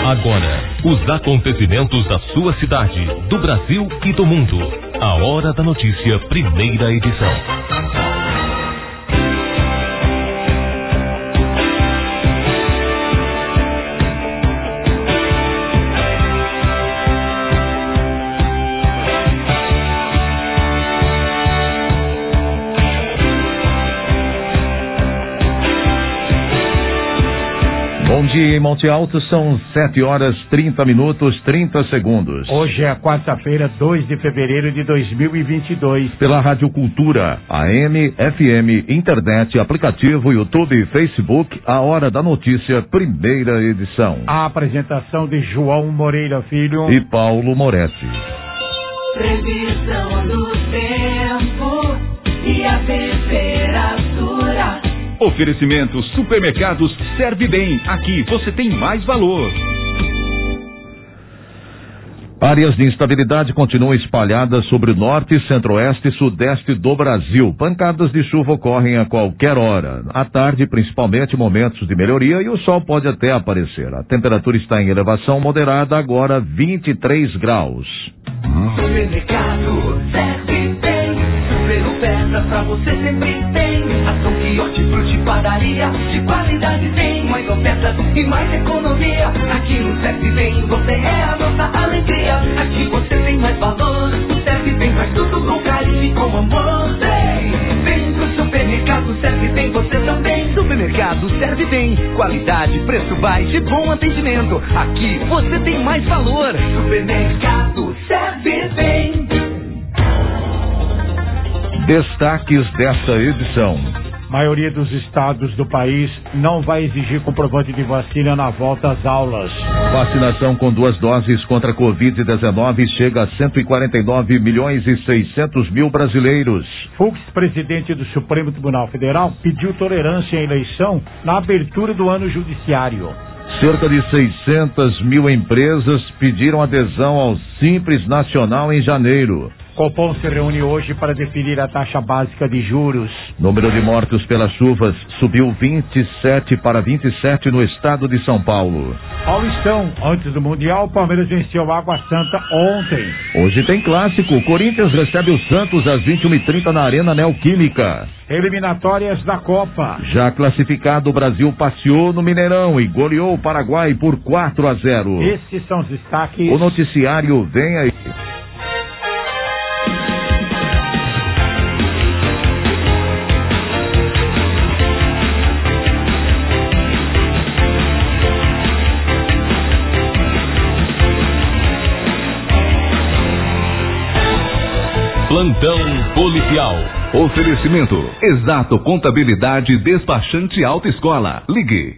Agora, os acontecimentos da sua cidade, do Brasil e do mundo. A Hora da Notícia, primeira edição. Bom dia em Monte Alto, são 7h30, 30 segundos. Hoje é quarta-feira, 2 de fevereiro de 2022. Pela Rádio Cultura, AM, FM, internet, aplicativo, YouTube, Facebook, a Hora da Notícia, primeira edição. A apresentação de João Moreira Filho e Paulo Moretti. Previsão do tempo e a temperatura. Oferecimento Supermercados Serve Bem. Aqui você tem mais valor. Áreas de instabilidade continuam espalhadas sobre o norte, centro-oeste e sudeste do Brasil. Pancadas de chuva ocorrem a qualquer hora. À tarde, principalmente, momentos de melhoria e o sol pode até aparecer. A temperatura está em elevação moderada, agora 23 graus. Supermercado Serve Bem. Super oferta pra você sempre tem. Ação, quiote, fruta e padaria. De qualidade tem. Mais ofertas e mais economia. Aqui no Serve Bem você é a nossa alegria. Aqui você tem mais valor. O Serve Bem faz tudo com carinho e com amor. Vem pro supermercado Serve Bem você também. Supermercado Serve Bem. Qualidade, preço baixo e bom atendimento. Aqui você tem mais valor. Supermercado Serve Bem. Destaques desta edição. Maioria dos estados do país não vai exigir comprovante de vacina na volta às aulas. Vacinação com 2 doses contra a Covid-19 chega a 149.600.000 brasileiros. Fux, presidente do Supremo Tribunal Federal, pediu tolerância à eleição na abertura do ano judiciário. Cerca de 600.000 empresas pediram adesão ao Simples Nacional em janeiro. Copom se reúne hoje para definir a taxa básica de juros. Número de mortos pelas chuvas subiu 27 para 27 no estado de São Paulo. Paulistão, antes do Mundial, o Palmeiras venceu Água Santa ontem. Hoje tem clássico, o Corinthians recebe o Santos às 21h30 na Arena Neoquímica. Eliminatórias da Copa. Já classificado, o Brasil passeou no Mineirão e goleou o Paraguai por 4-0. Esses são os destaques. O noticiário vem aí. Plantão policial. Oferecimento Exato Contabilidade Despachante Autoescola. Ligue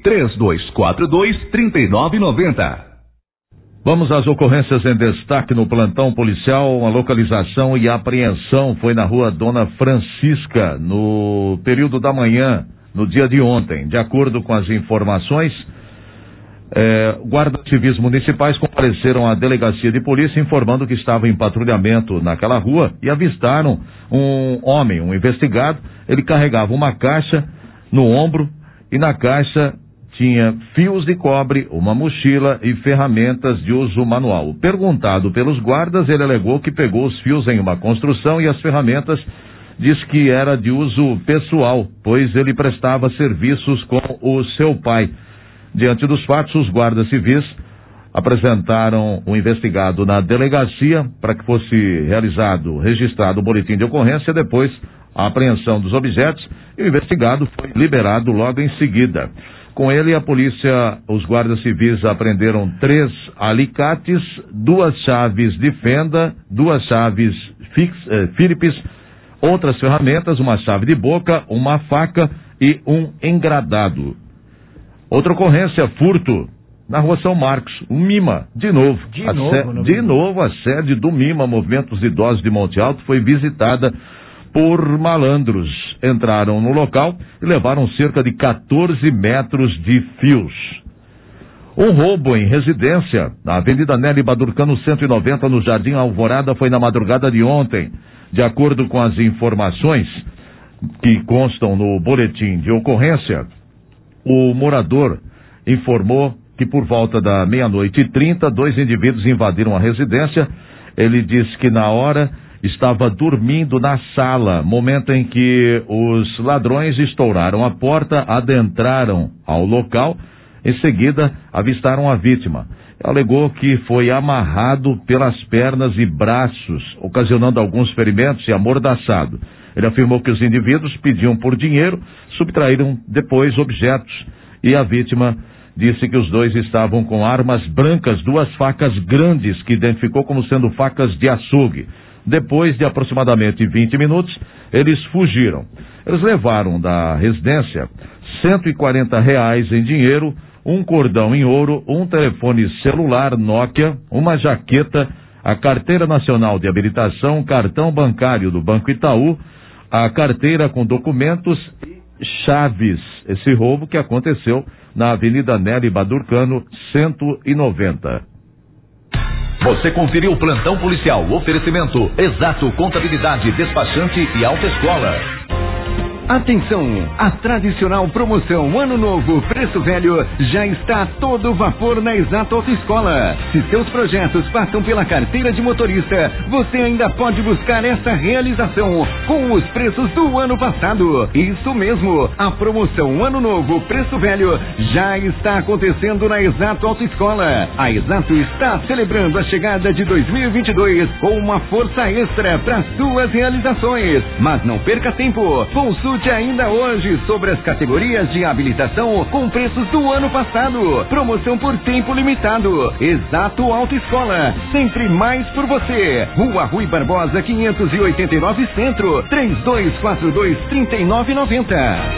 3242-3990. Vamos às ocorrências em destaque no plantão policial. Uma localização e apreensão foi na rua Dona Francisca, no período da manhã, no dia de ontem. De acordo com as informações, guardas civis municipais compareceram à delegacia de polícia informando que estavam em patrulhamento naquela rua e avistaram um homem, um investigado. Ele carregava uma caixa no ombro e na caixa tinha fios de cobre, uma mochila e ferramentas de uso manual. Perguntado pelos guardas, ele alegou que pegou os fios em uma construção e as ferramentas diz que era de uso pessoal, pois ele prestava serviços com o seu pai. Diante dos fatos, os guardas civis apresentaram o investigado na delegacia para que fosse registrado o boletim de ocorrência, depois a apreensão dos objetos, e o investigado foi liberado logo em seguida. Com ele, a polícia, os guardas civis apreenderam 3 alicates, 2 chaves de fenda, 2 chaves Phillips, outras ferramentas, uma chave de boca, uma faca e um engradado. Outra ocorrência, furto, na rua São Marcos, um MIMA, de novo. De novo, a sede do MIMA, Movimentos Idosos de Monte Alto, foi visitada por malandros. Entraram no local e levaram cerca de 14 metros de fios. Um roubo em residência, na Avenida Nelly Badurcano 190, no Jardim Alvorada, foi na madrugada de ontem. De acordo com as informações que constam no boletim de ocorrência, o morador informou que por volta da 00:30, 2 indivíduos invadiram a residência. Ele disse que na hora estava dormindo na sala, momento em que os ladrões estouraram a porta, adentraram ao local, em seguida avistaram a vítima. Alegou que foi amarrado pelas pernas e braços, ocasionando alguns ferimentos e amordaçado. Ele afirmou que os indivíduos pediam por dinheiro, subtraíram depois objetos e a vítima disse que os dois estavam com armas brancas, 2 facas grandes que identificou como sendo facas de açougue. Depois de aproximadamente 20 minutos, eles fugiram. Eles levaram da residência R$140 em dinheiro, um cordão em ouro, um telefone celular Nokia, uma jaqueta, a carteira nacional de habilitação, cartão bancário do Banco Itaú, a carteira com documentos e chaves. Esse roubo que aconteceu na Avenida Nery Badurcano, 190. Você conferiu o plantão policial, oferecimento Exato Contabilidade, Despachante e Autoescola. Atenção, a tradicional promoção Ano Novo Preço Velho já está a todo vapor na Exato Autoescola. Se seus projetos passam pela carteira de motorista, você ainda pode buscar essa realização com os preços do ano passado. Isso mesmo, a promoção Ano Novo Preço Velho já está acontecendo na Exato Autoescola. A Exato está celebrando a chegada de 2022 com uma força extra para suas realizações. Mas não perca tempo, consulte ainda hoje sobre as categorias de habilitação com preços do ano passado. Promoção por tempo limitado. Exato Autoescola, sempre mais por você. Rua Rui Barbosa 589 Centro, 3242-3990.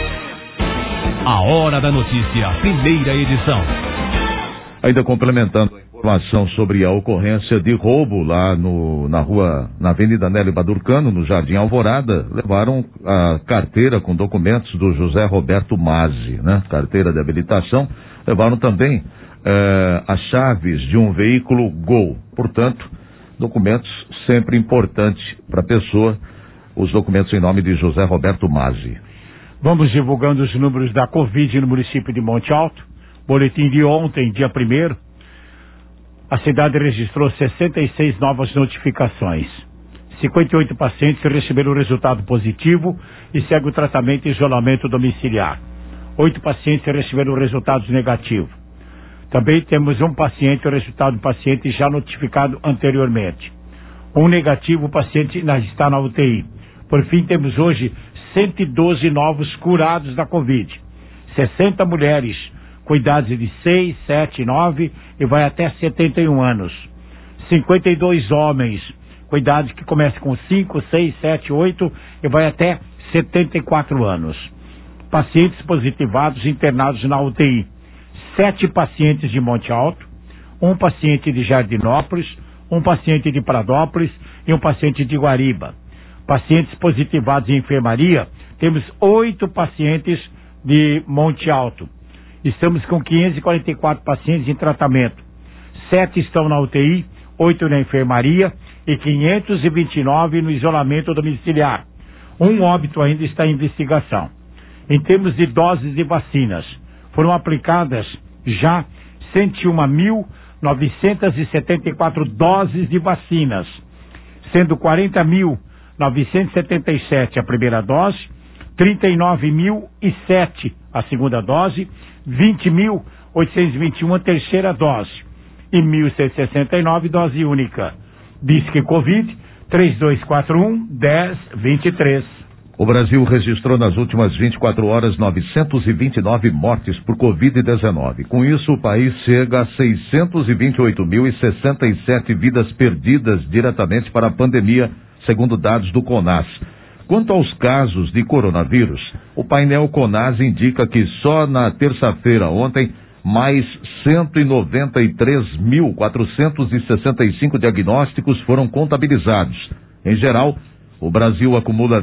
A Hora da Notícia, primeira edição. Ainda complementando a informação sobre a ocorrência de roubo lá na Avenida Nery Badurcano, no Jardim Alvorada, levaram a carteira com documentos do José Roberto Mazzi, né? Carteira de habilitação, levaram também as chaves de um veículo Gol. Portanto, documentos sempre importantes para a pessoa, os documentos em nome de José Roberto Mazzi. Vamos divulgando os números da Covid no município de Monte Alto. Boletim de ontem, dia 1º, a cidade registrou 66 novas notificações. 58 pacientes receberam resultado positivo e segue o tratamento e isolamento domiciliar. 8 pacientes receberam resultados negativos. Também temos um paciente, o resultado do paciente já notificado anteriormente. Um negativo, o paciente está na UTI. Por fim, temos hoje 112 novos curados da Covid. 60 mulheres com idades de 6, 7, 9 e vai até 71 anos. 52 homens com idade que começa com 5, 6, 7, 8 e vai até 74 anos. Pacientes positivados internados na UTI. 7 pacientes de Monte Alto, um paciente de Jardinópolis, um paciente de Pradópolis e um paciente de Guariba. Pacientes positivados em enfermaria, temos 8 pacientes de Monte Alto. Estamos com 544 pacientes em tratamento. 7 estão na UTI, 8 na enfermaria e 529 no isolamento domiciliar. Um óbito ainda está em investigação. Em termos de doses de vacinas, foram aplicadas já 101.974 doses de vacinas, sendo 40.977 a primeira dose, 39.007 a segunda dose, 20.821 a terceira dose e 1.169 dose única. Disque Covid 3241-1023. O Brasil registrou nas últimas 24 horas 929 mortes por Covid-19. Com isso, o país chega a 628.067 vidas perdidas diretamente para a pandemia, segundo dados do CONAS. Quanto aos casos de coronavírus, o painel CONAS indica que só na terça-feira ontem, mais 193.465 diagnósticos foram contabilizados. Em geral, o Brasil acumula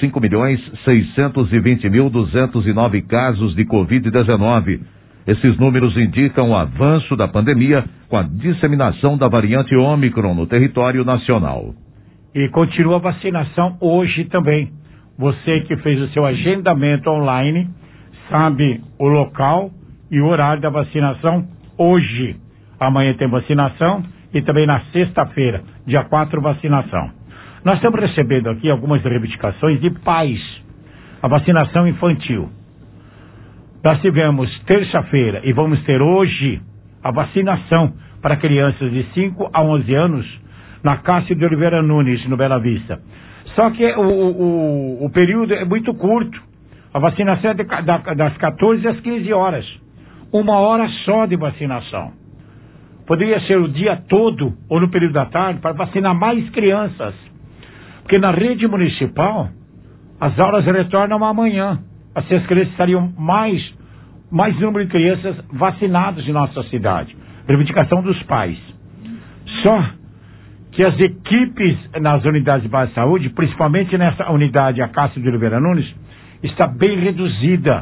25.620.209 casos de Covid-19. Esses números indicam o avanço da pandemia com a disseminação da variante Ômicron no território nacional. E continua a vacinação hoje também. Você que fez o seu agendamento online, sabe o local e o horário da vacinação hoje. Amanhã tem vacinação e também na sexta-feira, dia 4, vacinação. Nós estamos recebendo aqui algumas reivindicações de pais. A vacinação infantil. Nós tivemos terça-feira e vamos ter hoje a vacinação para crianças de 5 a 11 anos na Cássio de Oliveira Nunes, no Bela Vista. Só que o período é muito curto. A vacinação é das 14 às 15 horas. 1 hora só de vacinação. Poderia ser o dia todo ou no período da tarde para vacinar mais crianças. Porque na rede municipal, as aulas retornam amanhã. Assim as crianças estariam mais número de crianças vacinadas em nossa cidade. Reivindicação dos pais. Só que as equipes nas unidades de base de saúde, principalmente nessa unidade, a Cássio de Oliveira Nunes, está bem reduzida.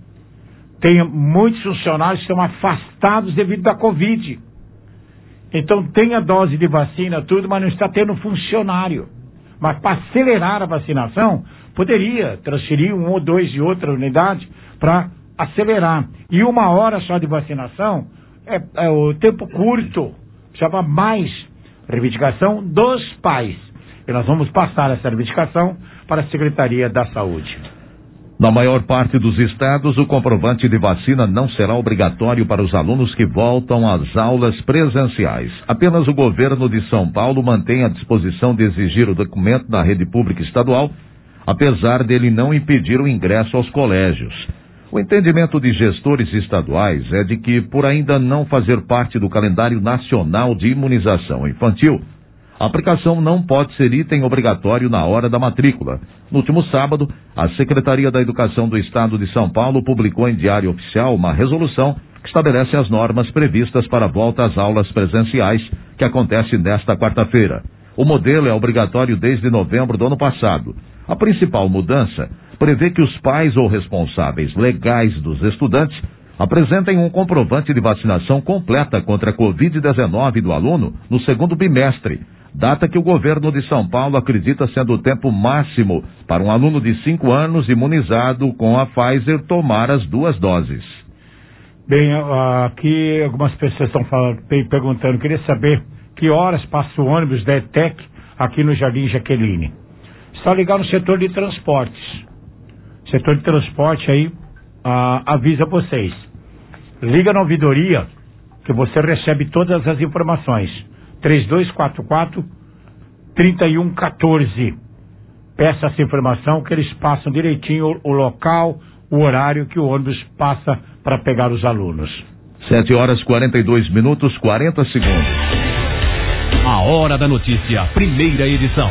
Tem muitos funcionários que estão afastados devido à Covid. Então tem a dose de vacina, tudo, mas não está tendo funcionário. Mas para acelerar a vacinação, poderia transferir 1 ou 2 de outra unidade para acelerar. E 1 hora só de vacinação é o tempo curto. Precisava mais reivindicação dos pais. E nós vamos passar essa reivindicação para a Secretaria da Saúde. Na maior parte dos estados, o comprovante de vacina não será obrigatório para os alunos que voltam às aulas presenciais. Apenas o governo de São Paulo mantém a disposição de exigir o documento da rede pública estadual, apesar dele não impedir o ingresso aos colégios. O entendimento de gestores estaduais é de que, por ainda não fazer parte do calendário nacional de imunização infantil, a aplicação não pode ser item obrigatório na hora da matrícula. No último sábado, a Secretaria da Educação do Estado de São Paulo publicou em Diário Oficial uma resolução que estabelece as normas previstas para a volta às aulas presenciais, que acontece nesta quarta-feira. O modelo é obrigatório desde novembro do ano passado. A principal mudança prevê que os pais ou responsáveis legais dos estudantes apresentem um comprovante de vacinação completa contra a Covid-19 do aluno no segundo bimestre, data que o governo de São Paulo acredita sendo o tempo máximo para um aluno de 5 anos imunizado com a Pfizer tomar as 2 doses. Bem, aqui algumas pessoas estão perguntando, queria saber que horas passa o ônibus da ETEC aqui no Jardim Jaqueline. Só ligar no setor de transportes. Setor de transporte aí avisa vocês. Liga na ouvidoria que você recebe todas as informações. 3244-3114. Peça essa informação que eles passam direitinho o local, o horário que o ônibus passa para pegar os alunos. 7 horas 42 minutos 40 segundos. A Hora da Notícia, primeira edição.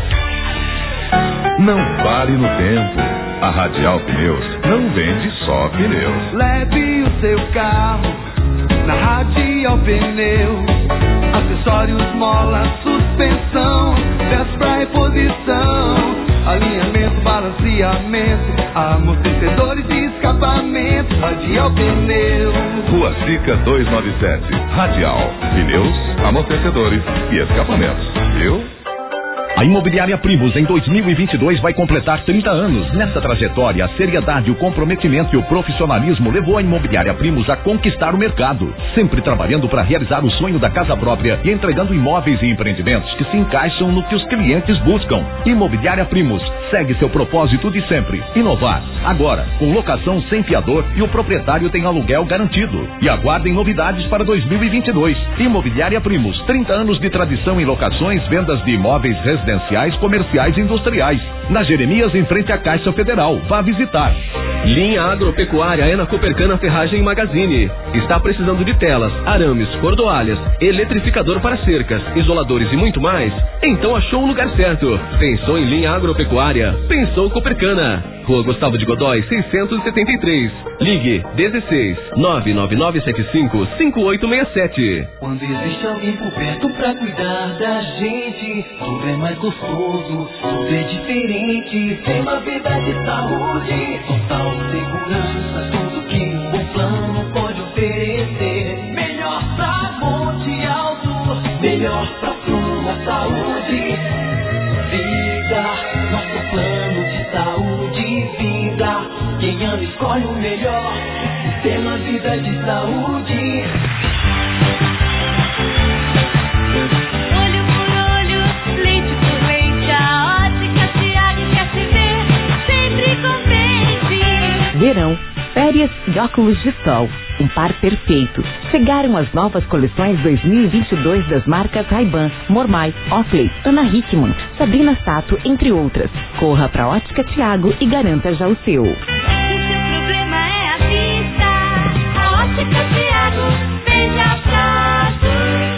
Não pare no tempo. A Radial Pneus não vende só pneus. Leve o seu carro na Radial Pneus. Acessórios, mola, suspensão, peças pra reposição, alinhamento, balanceamento, amortecedores e escapamento. Radial Pneus. Rua Sica 297. Radial Pneus, amortecedores e escapamentos. Viu? A Imobiliária Primus em 2022 vai completar 30 anos. Nessa trajetória, a seriedade, o comprometimento e o profissionalismo levou a Imobiliária Primus a conquistar o mercado, sempre trabalhando para realizar o sonho da casa própria e entregando imóveis e empreendimentos que se encaixam no que os clientes buscam. Imobiliária Primus segue seu propósito de sempre, inovar. Agora, com locação sem fiador e o proprietário tem aluguel garantido. E aguardem novidades para 2022. Imobiliária Primus, 30 anos de tradição em locações, vendas de imóveis residenciais, comerciais e industriais. Na Jeremias, em frente à Caixa Federal. Vá visitar. Linha Agropecuária é na Copercana Ferragem Magazine. Está precisando de telas, arames, cordoalhas, eletrificador para cercas, isoladores e muito mais? Então achou o lugar certo. Pensou em linha agropecuária? Pensou Copercana. Rua Gustavo de Godói, 673. Ligue 16 99975 5867. Quando existe alguém por perto pra cuidar da gente, tudo é mais gostoso, tudo é diferente. Tem uma vida de saúde, total segurança, tudo que um bom plano pode oferecer. Melhor pra Monte Alto, melhor pra sua saúde. Vida, nosso plano de saúde e vida. Quem ama escolhe o melhor, Sistema Vida de Saúde. verão, férias e óculos de sol. Um par perfeito. Chegaram as novas coleções 2022 das marcas Ray-Ban, Mormai, Oakley, Ana Hickman, Sabrina Sato, entre outras. Corra pra Ótica Thiago e garanta já o seu. Se seu problema é a vista, a Ótica Thiago vem achado.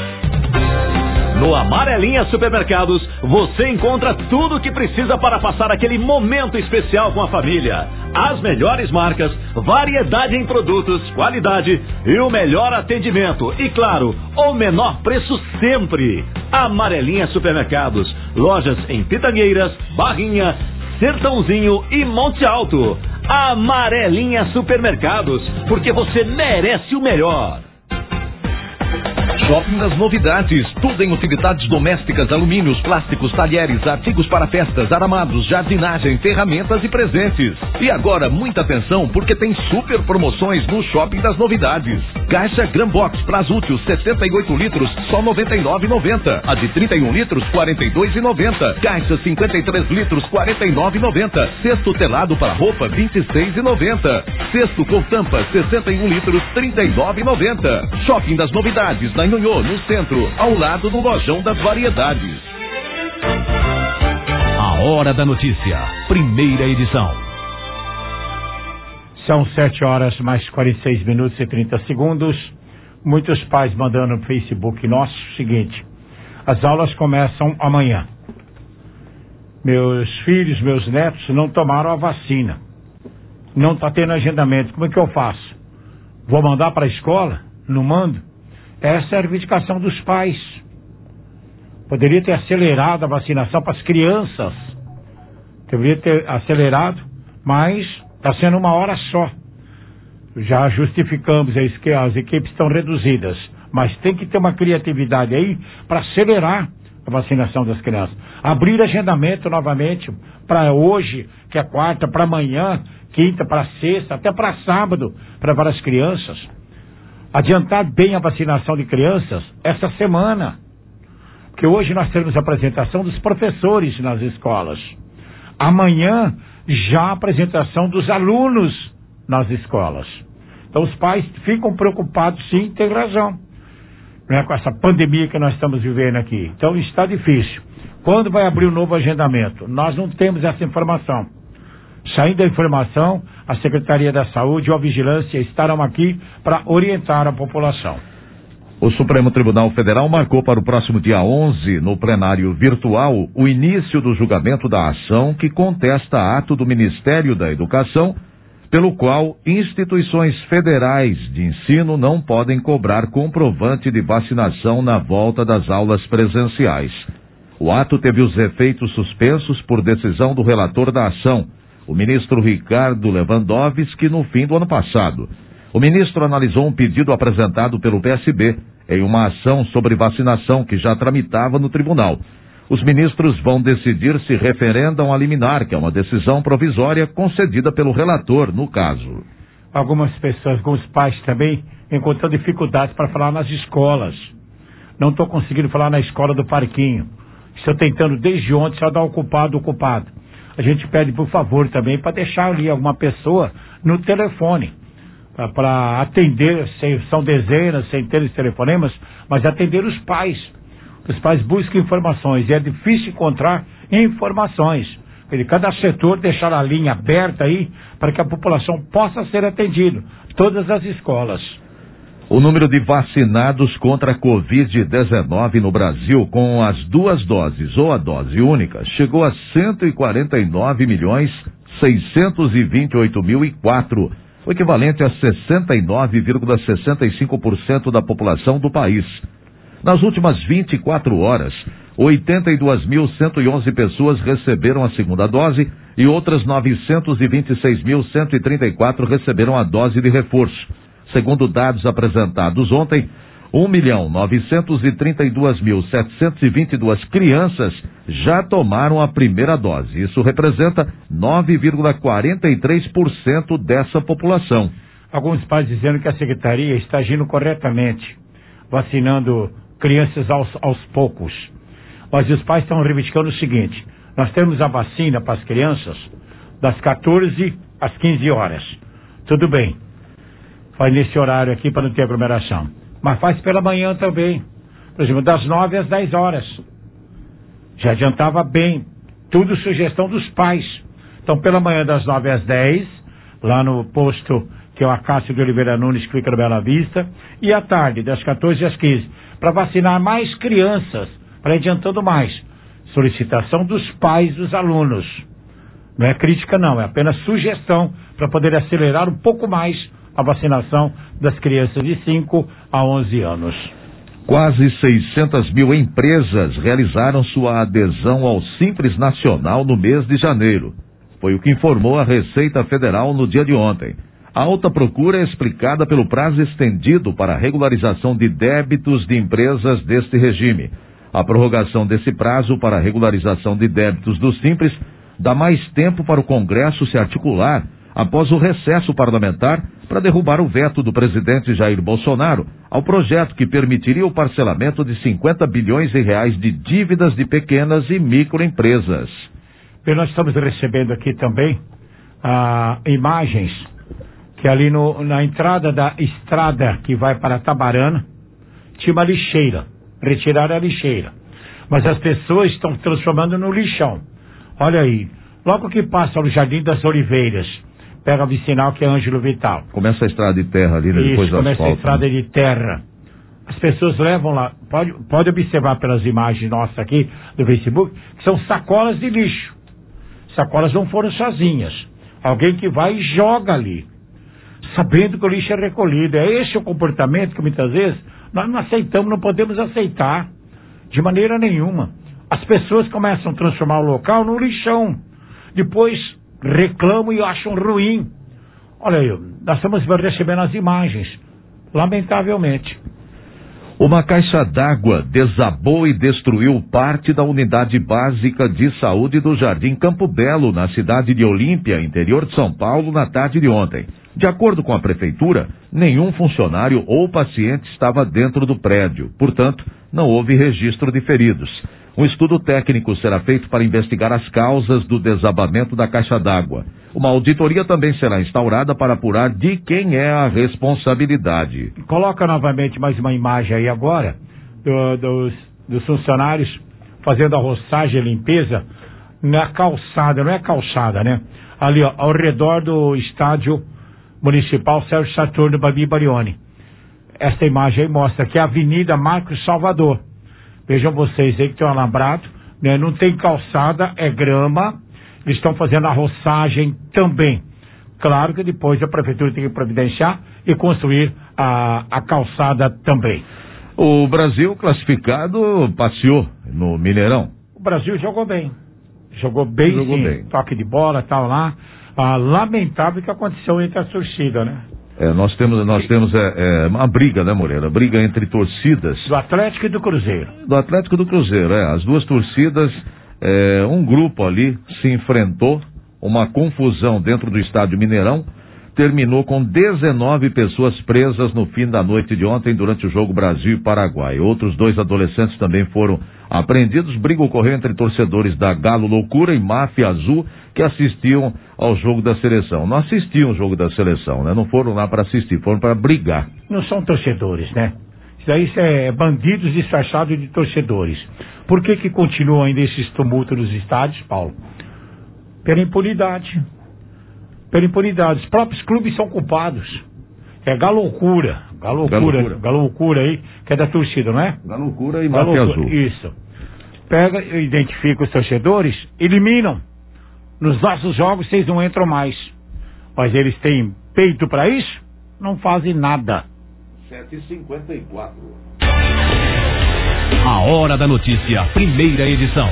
No Amarelinha Supermercados, você encontra tudo o que precisa para passar aquele momento especial com a família. As melhores marcas, variedade em produtos, qualidade e o melhor atendimento. E claro, o menor preço sempre. Amarelinha Supermercados, lojas em Pitangueiras, Barrinha, Sertãozinho e Monte Alto. Amarelinha Supermercados, porque você merece o melhor. Shopping das Novidades, tudo em utilidades domésticas, alumínios, plásticos, talheres, artigos para festas, aramados, jardinagem, ferramentas e presentes. E agora, muita atenção, porque tem super promoções no Shopping das Novidades. Caixa Grambox Prazútil 78 litros, só R$ 99,90. A de 31 litros, R$ 42,90. Caixa 53 litros, R$ 49,90. Cesto telado para roupa, R$ 26,90. Cesto com tampa, 61 litros, R$ 39,90. Shopping das Novidades, na Inhonhô, no centro, ao lado do Lojão das Variedades. A Hora da Notícia, primeira edição. São 7 horas mais 46 minutos e 30 segundos. Muitos pais mandando no Facebook nosso o seguinte: as aulas começam amanhã. Meus filhos, meus netos não tomaram a vacina. Não está tendo agendamento. Como é que eu faço? Vou mandar para a escola? Não mando? Essa é a reivindicação dos pais. Poderia ter acelerado a vacinação para as crianças. Deveria ter acelerado, mas está sendo uma hora só. Já justificamos que as equipes estão reduzidas, mas tem que ter uma criatividade aí para acelerar a vacinação das crianças. Abrir agendamento novamente para hoje, que é quarta, para amanhã, quinta, para sexta, até para sábado, para as crianças. Adiantar bem a vacinação de crianças essa semana, porque hoje nós temos a apresentação dos professores nas escolas. Amanhã já a apresentação dos alunos nas escolas. Então os pais ficam preocupados, sim, tem razão, né, com essa pandemia que nós estamos vivendo aqui. Então está difícil. Quando vai abrir o novo agendamento? Nós não temos essa informação. Saindo a informação, a Secretaria da Saúde ou a Vigilância estarão aqui para orientar a população. O Supremo Tribunal Federal marcou para o próximo dia 11, no plenário virtual, o início do julgamento da ação que contesta ato do Ministério da Educação, pelo qual instituições federais de ensino não podem cobrar comprovante de vacinação na volta das aulas presenciais. O ato teve os efeitos suspensos por decisão do relator da ação, o ministro Ricardo Lewandowski, no fim do ano passado. O ministro analisou um pedido apresentado pelo PSB em uma ação sobre vacinação que já tramitava no tribunal. Os ministros vão decidir se referendam a liminar, que é uma decisão provisória concedida pelo relator no caso. Algumas pessoas, alguns pais também, encontrando dificuldades para falar nas escolas. Não estou conseguindo falar na escola do Parquinho. Estou tentando desde ontem só dar ocupado. A gente pede, por favor, também para deixar ali alguma pessoa no telefone para atender, são dezenas, centenas de telefonemas, mas atender os pais. Os pais buscam informações e é difícil encontrar informações. Cada setor deixar a linha aberta aí para que a população possa ser atendida, todas as escolas. O número de vacinados contra a Covid-19 no Brasil com as 2 doses ou a dose única chegou a 149.628.004, o equivalente a 69,65% da população do país. Nas últimas 24 horas, 82.111 pessoas receberam a segunda dose e outras 926.134 receberam a dose de reforço. Segundo dados apresentados ontem, 1.932.722 crianças já tomaram a primeira dose. Isso representa 9,43% dessa população. Alguns pais dizendo que a Secretaria está agindo corretamente, vacinando crianças aos poucos. Mas os pais estão reivindicando o seguinte: nós temos a vacina para as crianças das 14 às 15 horas. tudo bem. Faz nesse horário aqui para não ter aglomeração. Mas faz pela manhã também. Por exemplo, das 9 às 10 horas. Já adiantava bem. Tudo sugestão dos pais. Então, pela manhã das 9 às 10, lá no posto que é o Acácio de Oliveira Nunes, que fica no Bela Vista. E à tarde, das 14 às 15, para vacinar mais crianças, para adiantando mais. Solicitação dos pais dos alunos. Não é crítica não, é apenas sugestão para poder acelerar um pouco mais a vacinação das crianças de 5 a 11 anos. Quase 600 mil empresas realizaram sua adesão ao Simples Nacional no mês de janeiro. Foi o que informou a Receita Federal no dia de ontem. A alta procura é explicada pelo prazo estendido para a regularização de débitos de empresas deste regime. A prorrogação desse prazo para a regularização de débitos do Simples dá mais tempo para o Congresso se articular após o recesso parlamentar para derrubar o veto do presidente Jair Bolsonaro ao projeto que permitiria o parcelamento de 50 bilhões de reais de dívidas de pequenas e microempresas. E nós estamos recebendo aqui também imagens que ali na entrada da estrada que vai para Tabarana tinha uma lixeira, retiraram a lixeira, mas as pessoas estão transformando no lixão. Olha aí, logo que passa no Jardim das Oliveiras, pega o vicinal que é Ângelo Vital. Começa a estrada de terra ali, né? Isso, Depois do começa asfalto, a estrada de terra. As pessoas levam lá, pode observar pelas imagens nossas aqui do Facebook, que são sacolas de lixo. Sacolas não foram sozinhas. Alguém que vai e joga ali, sabendo que o lixo é recolhido. É esse o comportamento que muitas vezes nós não aceitamos, não podemos aceitar de maneira nenhuma. As pessoas começam a transformar o local num lixão. Depois reclamam e acham ruim. Olha aí, nós estamos recebendo as imagens. Lamentavelmente. Uma caixa d'água desabou e destruiu parte da unidade básica de saúde do Jardim Campo Belo, na cidade de Olímpia, interior de São Paulo, na tarde de ontem. De acordo com a prefeitura, nenhum funcionário ou paciente estava dentro do prédio. Portanto, não houve registro de feridos. Um estudo técnico será feito para investigar as causas do desabamento da caixa d'água. Uma auditoria também será instaurada para apurar de quem é a responsabilidade. Coloca novamente mais uma imagem aí agora dos funcionários fazendo a roçagem e limpeza na calçada, não é calçada, né? Ali, ó, ao redor do estádio municipal Sérgio Saturno Babi Barioni. Esta imagem aí mostra que é a Avenida Marcos Salvador. Vejam vocês aí que tem um alambrado, né? Não tem calçada, é grama. Eles estão fazendo a roçagem também. Claro que depois a prefeitura tem que providenciar e construir a calçada também. O Brasil classificado passeou no Mineirão. O Brasil jogou bem. Jogou bem. Toque de bola, tal lá. Lamentável que aconteceu entre as torcidas, né? Nós temos uma briga, né, Moreira? Briga entre torcidas. Do Atlético e do Cruzeiro. Do Atlético e do Cruzeiro, As duas torcidas, um grupo ali se enfrentou, uma confusão dentro do estádio Mineirão, terminou com 19 pessoas presas no fim da noite de ontem durante o jogo Brasil e Paraguai. Outros 2 adolescentes também foram apreendidos. Briga ocorreu entre torcedores da Galo Loucura e Máfia Azul, que assistiam ao jogo da seleção. Não assistiam o jogo da seleção, né? Não foram lá para assistir, foram para brigar. Não são torcedores, né? Isso aí é bandidos disfarçados de torcedores. Por que continuam ainda esses tumultos nos estádios, Paulo? Pela impunidade. Os próprios clubes são culpados. É Galoucura aí, que é da torcida, não é? Galoucura e Máfia Azul. Isso. Pega, identifica os torcedores, eliminam. Nos nossos jogos vocês não entram mais. Mas eles têm peito para isso? Não fazem nada. 7h54. A Hora da Notícia, primeira edição.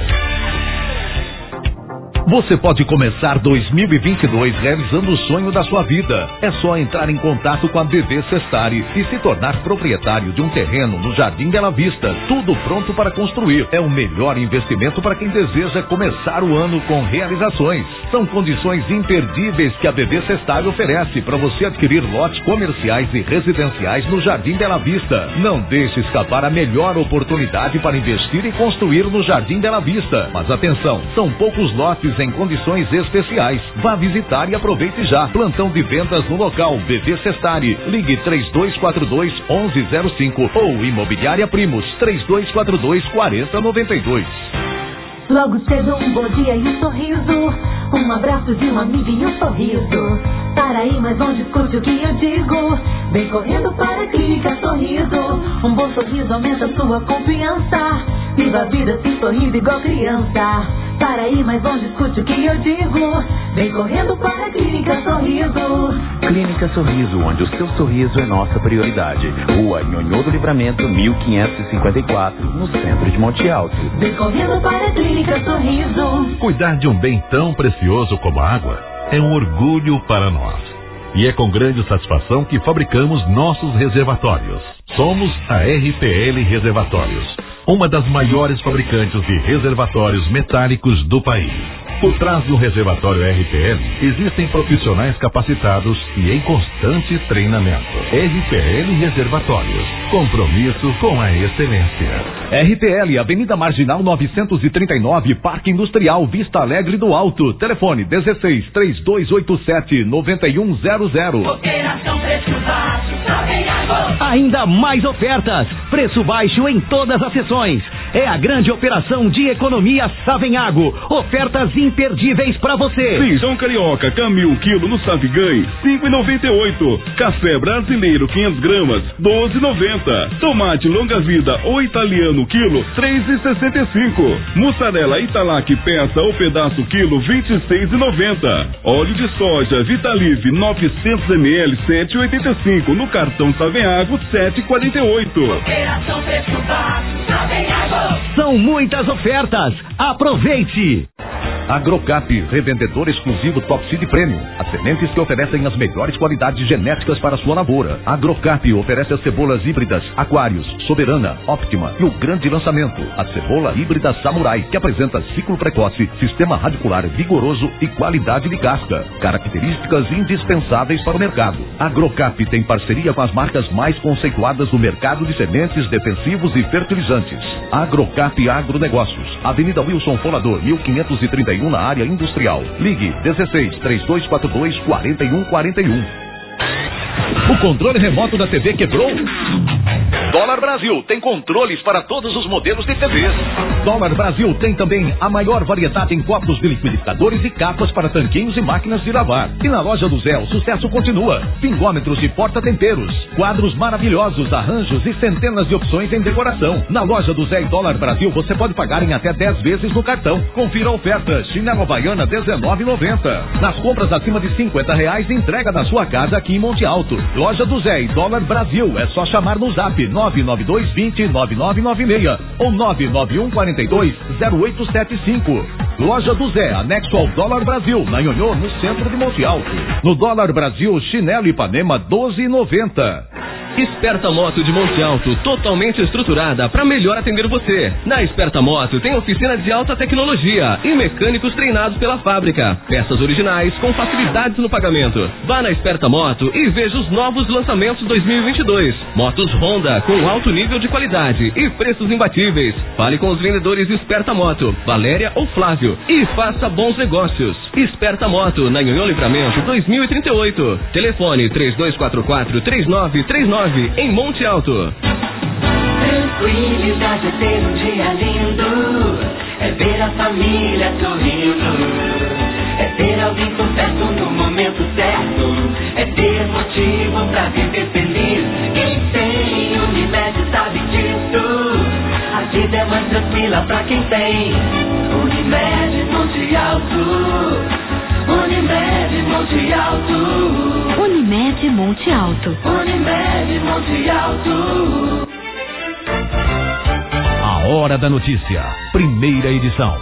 Você pode começar 2022 realizando o sonho da sua vida. É só entrar em contato com a BV Sestari e se tornar proprietário de um terreno no Jardim Bela Vista. Tudo pronto para construir. É o melhor investimento para quem deseja começar o ano com realizações. São condições imperdíveis que a BV Sestari oferece para você adquirir lotes comerciais e residenciais no Jardim Bela Vista. Não deixe escapar a melhor oportunidade para investir e construir no Jardim Bela Vista. Mas atenção, são poucos lotes unidades em condições especiais. Vá visitar e aproveite já. Plantão de vendas no local BV Cestari. Ligue 3242-1105 ou Imobiliária Primos 3242-4092. Logo cedo um bom dia e um sorriso, um abraço de um amigo e um sorriso. Para aí, mas não discute o que eu digo. Vem correndo para a Clínica Sorriso. Um bom sorriso aumenta sua confiança. Viva a vida se sorrindo igual criança. Para aí, mas não discute o que eu digo. Vem correndo para a Clínica Sorriso. Clínica Sorriso, onde o seu sorriso é nossa prioridade. Rua Nhonhô do Livramento, 1554, no centro de Monte Alto. Vem correndo para a Clínica Sorriso. Cuidar de um bem tão precioso como a água é um orgulho para nós. E é com grande satisfação que fabricamos nossos reservatórios. Somos a RPL Reservatórios, uma das maiores fabricantes de reservatórios metálicos do país. Por trás do reservatório RPL existem profissionais capacitados e em constante treinamento. RPL Reservatórios, compromisso com a excelência. RPL, Avenida Marginal 939, Parque Industrial, Vista Alegre do Alto. Telefone 16-3287-9100. Operação Preço Baixo, Savenhago. Ainda mais ofertas, preço baixo em todas as seções. É a grande operação de economia Savenhago. Ofertas imperdíveis para você. Feijão carioca, Camil, quilo no Savigãe, 5,98. Café brasileiro, 500 gramas, 12,90. Tomate longa vida ou italiano, quilo, 3,65. Mussarela Italac, peça ou pedaço, quilo, 26,90. Óleo de soja Vitalive, 900 ml, 7,85. No cartão Savenhago, 7,48. Operação Preço Baixo, Savenhago. São muitas ofertas. Aproveite! Agrocap, revendedor exclusivo Top Seed Premium. As sementes que oferecem as melhores qualidades genéticas para a sua lavoura. Agrocap oferece as cebolas híbridas Aquários, Soberana, Optima e o grande lançamento, a cebola híbrida Samurai, que apresenta ciclo precoce, sistema radicular vigoroso e qualidade de casca. Características indispensáveis para o mercado. Agrocap tem parceria com as marcas mais conceituadas do mercado de sementes, defensivos e fertilizantes. Agrocap Agronegócios, Avenida Wilson Folador, 1531, na área industrial. Ligue 16-3242-4141. O controle remoto da TV quebrou? Dólar Brasil tem controles para todos os modelos de TVs. Dólar Brasil tem também a maior variedade em copos de liquidificadores e capas para tanquinhos e máquinas de lavar. E na loja do Zé, o sucesso continua. Pingômetros e porta-temperos, quadros maravilhosos, arranjos e centenas de opções em decoração. Na loja do Zé e Dólar Brasil você pode pagar em até 10 vezes no cartão. Confira a oferta. Chinelo Havaiana R$19,90. Nas compras acima de R$50, entrega na sua casa aqui em Monte Alto. Loja do Zé e Dólar Brasil. É só chamar no zap 99220-9996 ou 99142-0875. Loja do Zé, anexo ao Dólar Brasil, na Nhonhô, no centro de Monte Alto. No Dólar Brasil, chinelo Ipanema R$12,90. Esperta Moto de Monte Alto, totalmente estruturada para melhor atender você. Na Esperta Moto tem oficina de alta tecnologia e mecânicos treinados pela fábrica. Peças originais com facilidades no pagamento. Vá na Esperta Moto e veja os novos lançamentos 2022. Motos Honda com alto nível de qualidade e preços imbatíveis. Fale com os vendedores Esperta Moto, Valéria ou Flávio, e faça bons negócios. Esperta Moto, na Nhonhô Livramento 2038. Telefone 3244-3939. Em Monte Alto. Tranquilidade é ter um dia lindo, é ver a família sorrindo, é ter alguém por perto no momento certo, é ter motivo pra viver feliz. Quem tem Unimed sabe disso, a vida é mais tranquila pra quem tem Unimed Monte Alto. Unimed Monte Alto. Unimed Monte Alto. Unimed Monte Alto. A Hora da Notícia, primeira edição.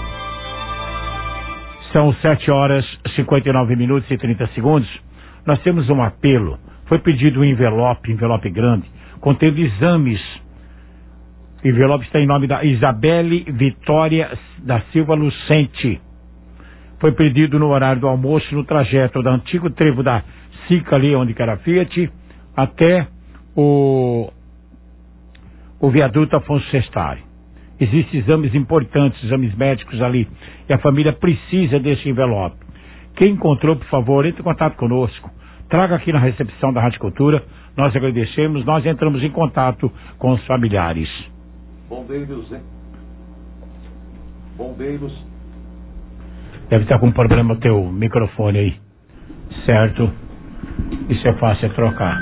São 7h59 e 30 segundos. Nós temos um apelo. Foi pedido um envelope grande, contendo exames. O envelope está em nome da Isabelle Vitória da Silva Lucente. Foi pedido no horário do almoço, no trajeto do antigo trevo da Sica, ali onde era Fiat, até o viaduto Afonso Sestari. Existem exames importantes, exames médicos ali, e a família precisa desse envelope. Quem encontrou, por favor, entre em contato conosco. Traga aqui na recepção da Rádio Cultura. Nós agradecemos, nós entramos em contato com os familiares. Bombeiros, hein? Bombeiros. Deve estar com um problema o teu microfone aí. Certo? Isso é fácil trocar.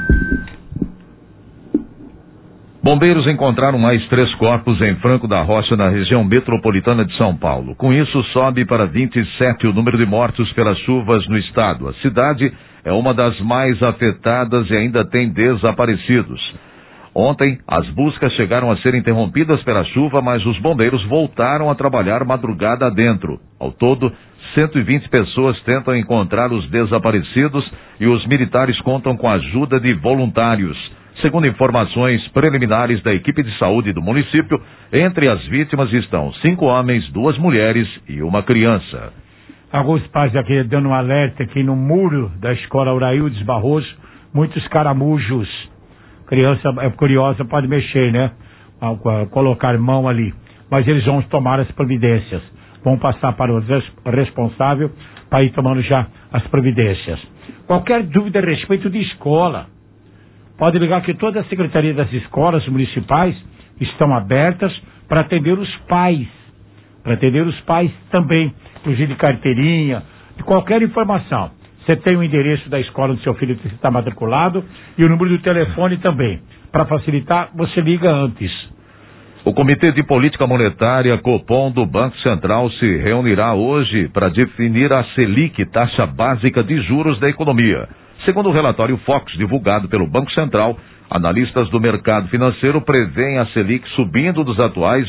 Bombeiros encontraram mais 3 corpos em Franco da Rocha, na região metropolitana de São Paulo. Com isso, sobe para 27 o número de mortos pelas chuvas no estado. A cidade é uma das mais afetadas e ainda tem desaparecidos. Ontem, as buscas chegaram a ser interrompidas pela chuva, mas os bombeiros voltaram a trabalhar madrugada adentro. Ao todo, 120 pessoas tentam encontrar os desaparecidos e os militares contam com a ajuda de voluntários. Segundo informações preliminares da equipe de saúde do município, entre as vítimas estão 5 homens, 2 mulheres e uma criança. Alguns pais aqui dando um alerta aqui no muro da escola Auraildes Barroso, muitos caramujos. Criança é curiosa, pode mexer, né? Colocar mão ali. Mas eles vão tomar as providências. Vão passar para o responsável para ir tomando já as providências. Qualquer dúvida a respeito de escola, pode ligar que toda a Secretaria das Escolas Municipais estão abertas para atender os pais. Para atender os pais também, inclusive de carteirinha, de qualquer informação. Você tem o endereço da escola do seu filho que está matriculado e o número do telefone também. Para facilitar, você liga antes. O Comitê de Política Monetária, Copom, do Banco Central, se reunirá hoje para definir a Selic, taxa básica de juros da economia. Segundo o relatório Fox, divulgado pelo Banco Central, analistas do mercado financeiro prevêem a Selic subindo dos atuais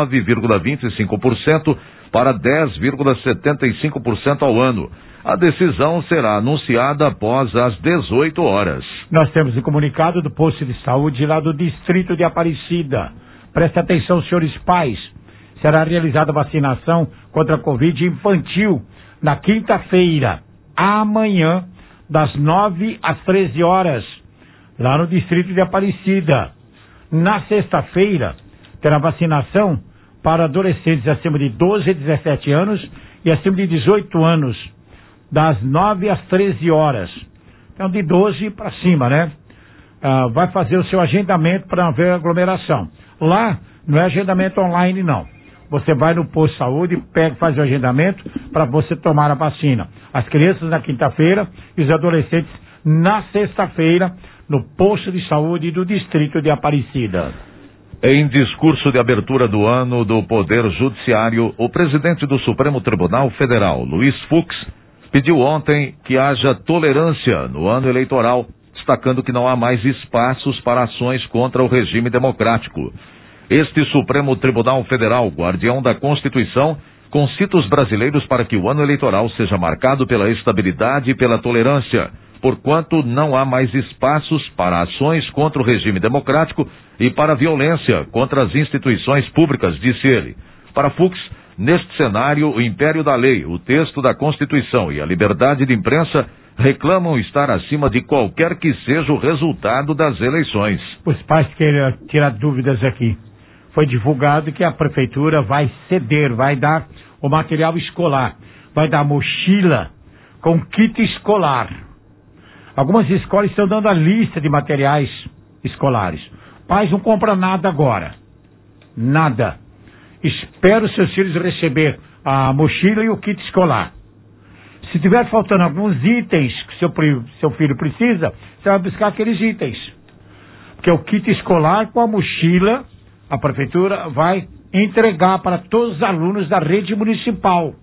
9,25% para 10,75% ao ano. A decisão será anunciada após as 18 horas. Nós temos um comunicado do posto de saúde lá do distrito de Aparecida. Preste atenção, senhores pais. Será realizada a vacinação contra a Covid infantil na quinta-feira, amanhã, das 9 às 13 horas, lá no distrito de Aparecida. Na sexta-feira, terá vacinação para adolescentes acima de 12 e 17 anos e acima de 18 anos, das 9 às 13 horas. Então, de 12 para cima, né? Vai fazer o seu agendamento para não haver aglomeração. Lá, não é agendamento online, não. Você vai no posto de saúde, faz o agendamento para você tomar a vacina. As crianças na quinta-feira e os adolescentes na sexta-feira, no posto de saúde do distrito de Aparecida. Em discurso de abertura do ano do Poder Judiciário, o presidente do Supremo Tribunal Federal, Luiz Fux, pediu ontem que haja tolerância no ano eleitoral, destacando que não há mais espaços para ações contra o regime democrático. Este Supremo Tribunal Federal, guardião da Constituição, concita os brasileiros para que o ano eleitoral seja marcado pela estabilidade e pela tolerância, porquanto não há mais espaços para ações contra o regime democrático e para violência contra as instituições públicas, disse ele. Para Fux, neste cenário, o império da lei, o texto da Constituição e a liberdade de imprensa reclamam estar acima de qualquer que seja o resultado das eleições. Os pais querem tirar dúvidas aqui. Foi divulgado que a prefeitura vai ceder, vai dar o material escolar, vai dar mochila com kit escolar. Algumas escolas estão dando a lista de materiais escolares. Pais não compram nada agora. Nada. Espera os seus filhos receber a mochila e o kit escolar. Se tiver faltando alguns itens que seu filho precisa, você vai buscar aqueles itens. Porque o kit escolar com a mochila, a prefeitura vai entregar para todos os alunos da rede municipal.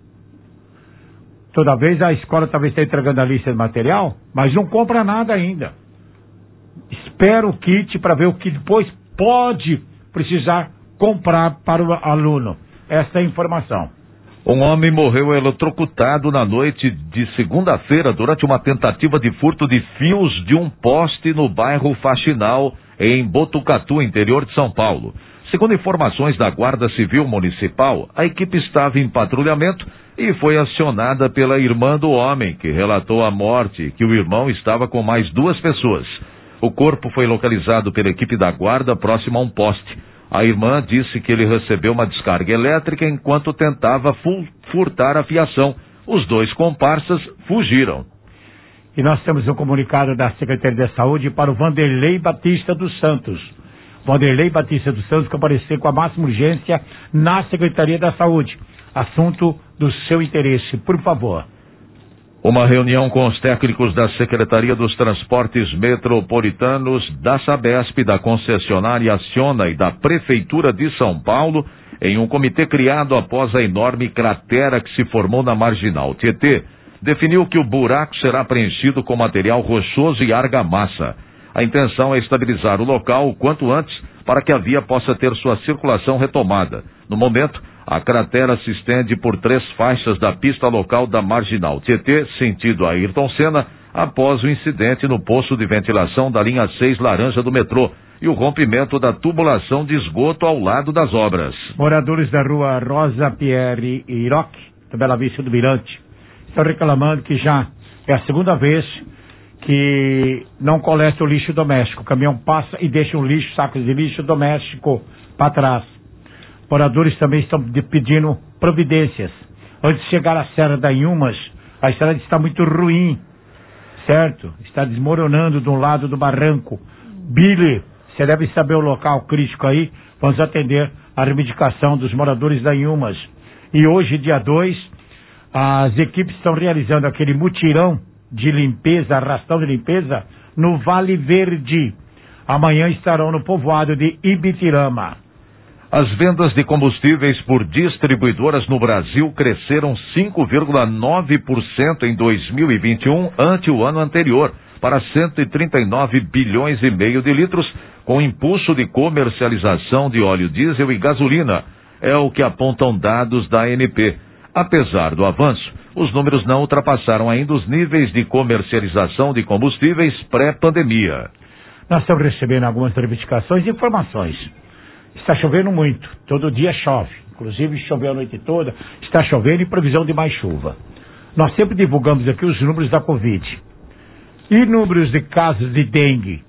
Toda vez a escola talvez está entregando a lista de material, mas não compra nada ainda. Espera o kit para ver o que depois pode precisar comprar para o aluno. Essa é a informação. Um homem morreu eletrocutado na noite de segunda-feira durante uma tentativa de furto de fios de um poste no bairro Faxinal, em Botucatu, interior de São Paulo. Segundo informações da Guarda Civil Municipal, a equipe estava em patrulhamento e foi acionada pela irmã do homem, que relatou a morte e que o irmão estava com mais 2 pessoas. O corpo foi localizado pela equipe da guarda próximo a um poste. A irmã disse que ele recebeu uma descarga elétrica enquanto tentava furtar a fiação. Os 2 comparsas fugiram. E nós temos um comunicado da Secretaria da Saúde para o Vanderlei Batista dos Santos. Vanderlei Batista dos Santos comparecer com a máxima urgência na Secretaria da Saúde. Assunto do seu interesse, por favor. Uma reunião com os técnicos da Secretaria dos Transportes Metropolitanos, da Sabesp, da concessionária Acciona e da Prefeitura de São Paulo, em um comitê criado após a enorme cratera que se formou na Marginal Tietê, definiu que o buraco será preenchido com material rochoso e argamassa. A intenção é estabilizar o local o quanto antes para que a via possa ter sua circulação retomada. No momento, a cratera se estende por 3 faixas da pista local da Marginal Tietê, sentido Ayrton Senna, após o incidente no poço de ventilação da linha 6 laranja do metrô e o rompimento da tubulação de esgoto ao lado das obras. Moradores da rua Rosa Pierre Iroc, da Bela Vista do Mirante, estão reclamando que já é a segunda vez que não coleta o lixo doméstico. O caminhão passa e deixa um lixo, sacos de lixo doméstico para trás. Moradores também estão pedindo providências. Antes de chegar à Serra da Inhumas, a estrada está muito ruim, certo? Está desmoronando de um lado do barranco. Billy, você deve saber o local crítico aí. Vamos atender a reivindicação dos moradores da Inhumas. E hoje, dia 2, as equipes estão realizando aquele mutirão de limpeza, arrastão de limpeza, no Vale Verde. Amanhã estarão no povoado de Ibitirama. As vendas de combustíveis por distribuidoras no Brasil cresceram 5,9% em 2021 ante o ano anterior, para 139 bilhões e meio de litros, com impulso de comercialização de óleo diesel e gasolina. É o que apontam dados da ANP. Apesar do avanço, os números não ultrapassaram ainda os níveis de comercialização de combustíveis pré-pandemia. Nós estamos recebendo algumas reivindicações e informações. Está chovendo muito, todo dia chove, inclusive choveu a noite toda, está chovendo e previsão de mais chuva. Nós sempre divulgamos aqui os números da Covid. E números de casos de dengue,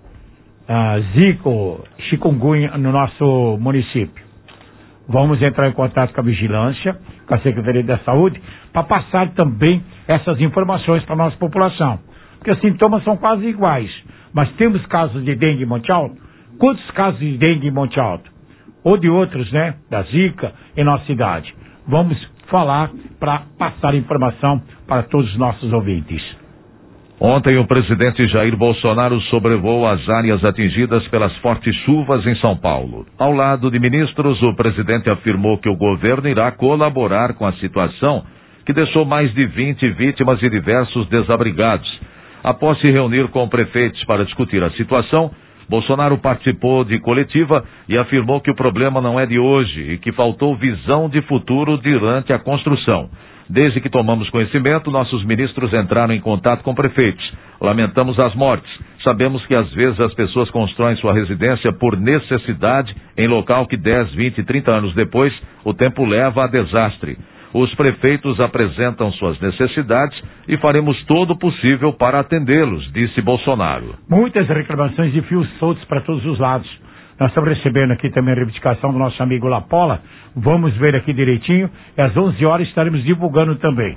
zika, chikungunya no nosso município. Vamos entrar em contato com a vigilância, com a Secretaria da Saúde, para passar também essas informações para a nossa população. Porque os sintomas são quase iguais. Mas temos casos de dengue em Monte Alto? Quantos casos de dengue em Monte Alto? Ou de outros, né? Da zika em nossa cidade. Vamos falar para passar informação para todos os nossos ouvintes. Ontem o presidente Jair Bolsonaro sobrevoou as áreas atingidas pelas fortes chuvas em São Paulo. Ao lado de ministros, o presidente afirmou que o governo irá colaborar com a situação que deixou mais de 20 vítimas e diversos desabrigados. Após se reunir com prefeitos para discutir a situação, Bolsonaro participou de coletiva e afirmou que o problema não é de hoje e que faltou visão de futuro durante a construção. Desde que tomamos conhecimento, nossos ministros entraram em contato com prefeitos. Lamentamos as mortes. Sabemos que às vezes as pessoas constroem sua residência por necessidade em local que 10, 20, 30 anos depois o tempo leva a desastre. Os prefeitos apresentam suas necessidades e faremos todo o possível para atendê-los, disse Bolsonaro. Muitas reclamações de fios soltos para todos os lados. Nós estamos recebendo aqui também a reivindicação do nosso amigo Lapola. Vamos ver aqui direitinho. E às 11 horas estaremos divulgando também.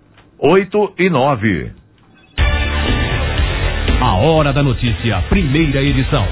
8:09. A Hora da Notícia, primeira edição.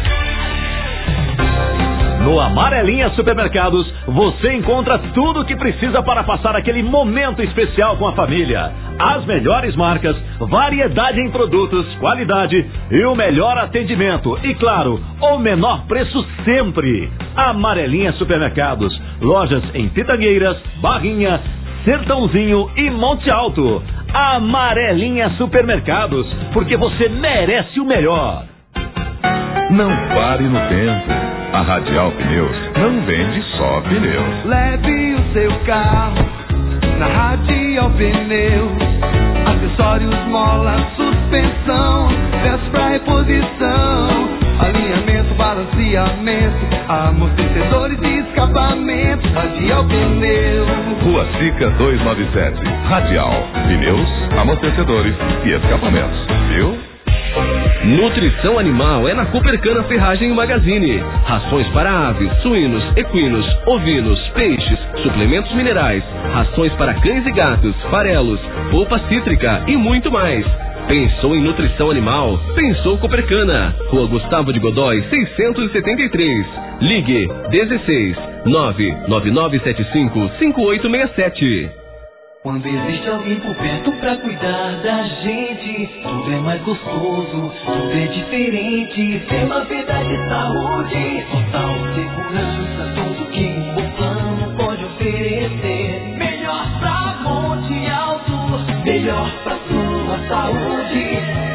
No Amarelinha Supermercados, você encontra tudo o que precisa para passar aquele momento especial com a família. As melhores marcas, variedade em produtos, qualidade e o melhor atendimento. E claro, o menor preço sempre. Amarelinha Supermercados, lojas em Pitangueiras, Barrinha, Sertãozinho e Monte Alto. Amarelinha Supermercados, porque você merece o melhor. Não pare no tempo. A Radial Pneus não vende só pneus. Leve o seu carro na Radial Pneus. Acessórios, mola, suspensão, peças pra reposição, alinhamento, balanceamento, amortecedores e escapamento. Radial Pneus. Rua Sica 297. Radial Pneus, amortecedores e escapamentos. Viu? Nutrição animal é na Copercana Ferragem e Magazine. Rações para aves, suínos, equinos, ovinos, peixes, suplementos minerais, rações para cães e gatos, farelos, polpa cítrica e muito mais. Pensou em nutrição animal? Pensou Copercana. Rua Gustavo de Godói, 673. Ligue 16 99975 5867. Quando existe alguém por perto pra cuidar da gente, tudo é mais gostoso, tudo é diferente. Tem uma vida de saúde, total segurança, tudo que um bom plano pode oferecer. Melhor pra Monte Alto, melhor pra sua saúde.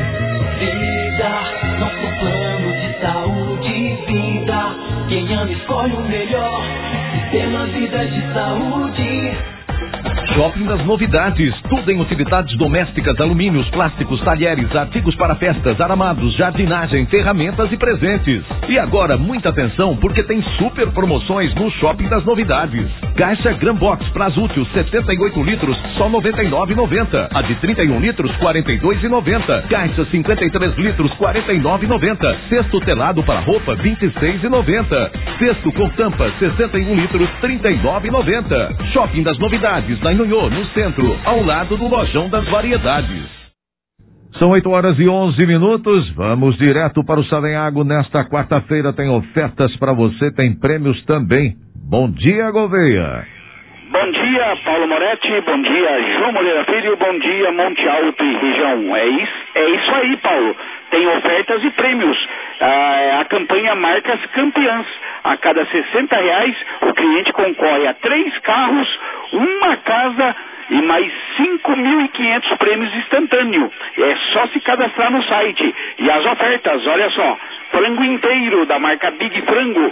Vida, nosso plano de saúde e vida. Quem ama escolhe o melhor, Sistema Vida de Saúde. Shopping das Novidades, tudo em utilidades domésticas, alumínios, plásticos, talheres, artigos para festas, aramados, jardinagem, ferramentas e presentes. E agora, muita atenção, porque tem super promoções no Shopping das Novidades. Caixa Grambox Prazútil, 78 litros, só R$ 99,90. A de 31 litros, R$ 42,90. Caixa 53 litros, R$ 49,90. Cesto telado para roupa, R$ 26,90. Cesto com tampa, 61 litros, R$ 39,90. Shopping das Novidades, na Inhonhô, no centro, ao lado do Lojão das Variedades. São 8h11. Vamos direto para o Savenhago. Nesta quarta-feira tem ofertas para você, tem prêmios também. Bom dia, Gouveia. Bom dia, Paulo Moretti. Bom dia, João Moreira Filho. Bom dia, Monte Alto e região. É isso aí, Paulo. Tem ofertas e prêmios. A campanha Marcas Campeãs. A cada R$60, o cliente concorre a 3 carros, uma casa e mais 5.500 prêmios instantâneos. É só se cadastrar no site. E as ofertas, olha só. Frango inteiro da marca Big Frango,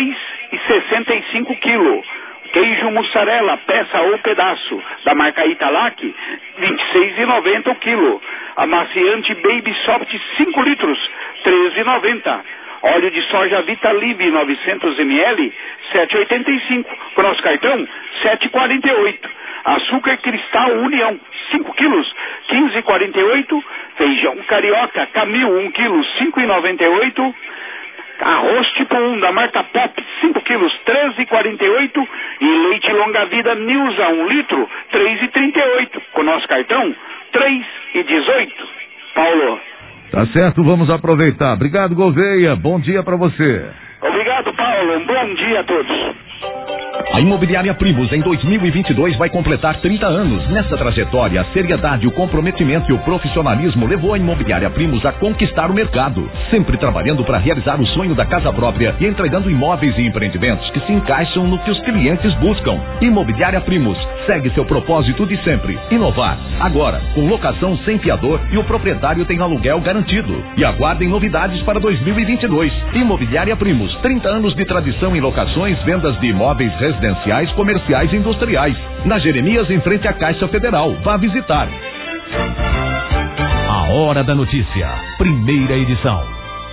6,65 kg. Queijo mussarela, peça ou pedaço, da marca Italac, 26,90 o quilo. Amaciante Baby Soft 5 litros, 13,90. Óleo de soja Vitalib 900 ml, 7,85. Com nosso cartão, 7,48. Açúcar Cristal União, 5 quilos, 15,48. Feijão Carioca Camil, 1 quilo, 5,98. Arroz tipo 1 da marca Pop, 5 quilos, 13,48. E leite longa vida Nilza, 1 litro, 3,38. Com nosso cartão, 3,18. Paulo. Tá certo, vamos aproveitar. Obrigado, Gouveia. Bom dia para você. Obrigado, Paulo. Um bom dia a todos. A Imobiliária Primus em 2022 vai completar 30 anos. Nessa trajetória, a seriedade, o comprometimento e o profissionalismo levou a Imobiliária Primus a conquistar o mercado, sempre trabalhando para realizar o sonho da casa própria e entregando imóveis e empreendimentos que se encaixam no que os clientes buscam. Imobiliária Primus segue seu propósito de sempre, inovar. Agora, com locação sem fiador e o proprietário tem aluguel garantido. E aguardem novidades para 2022. Imobiliária Primus, 30 anos de tradição em locações, vendas de imóveis residenciais, comerciais e industriais. Na Jeremias, em frente à Caixa Federal. Vá visitar. A Hora da Notícia, primeira edição.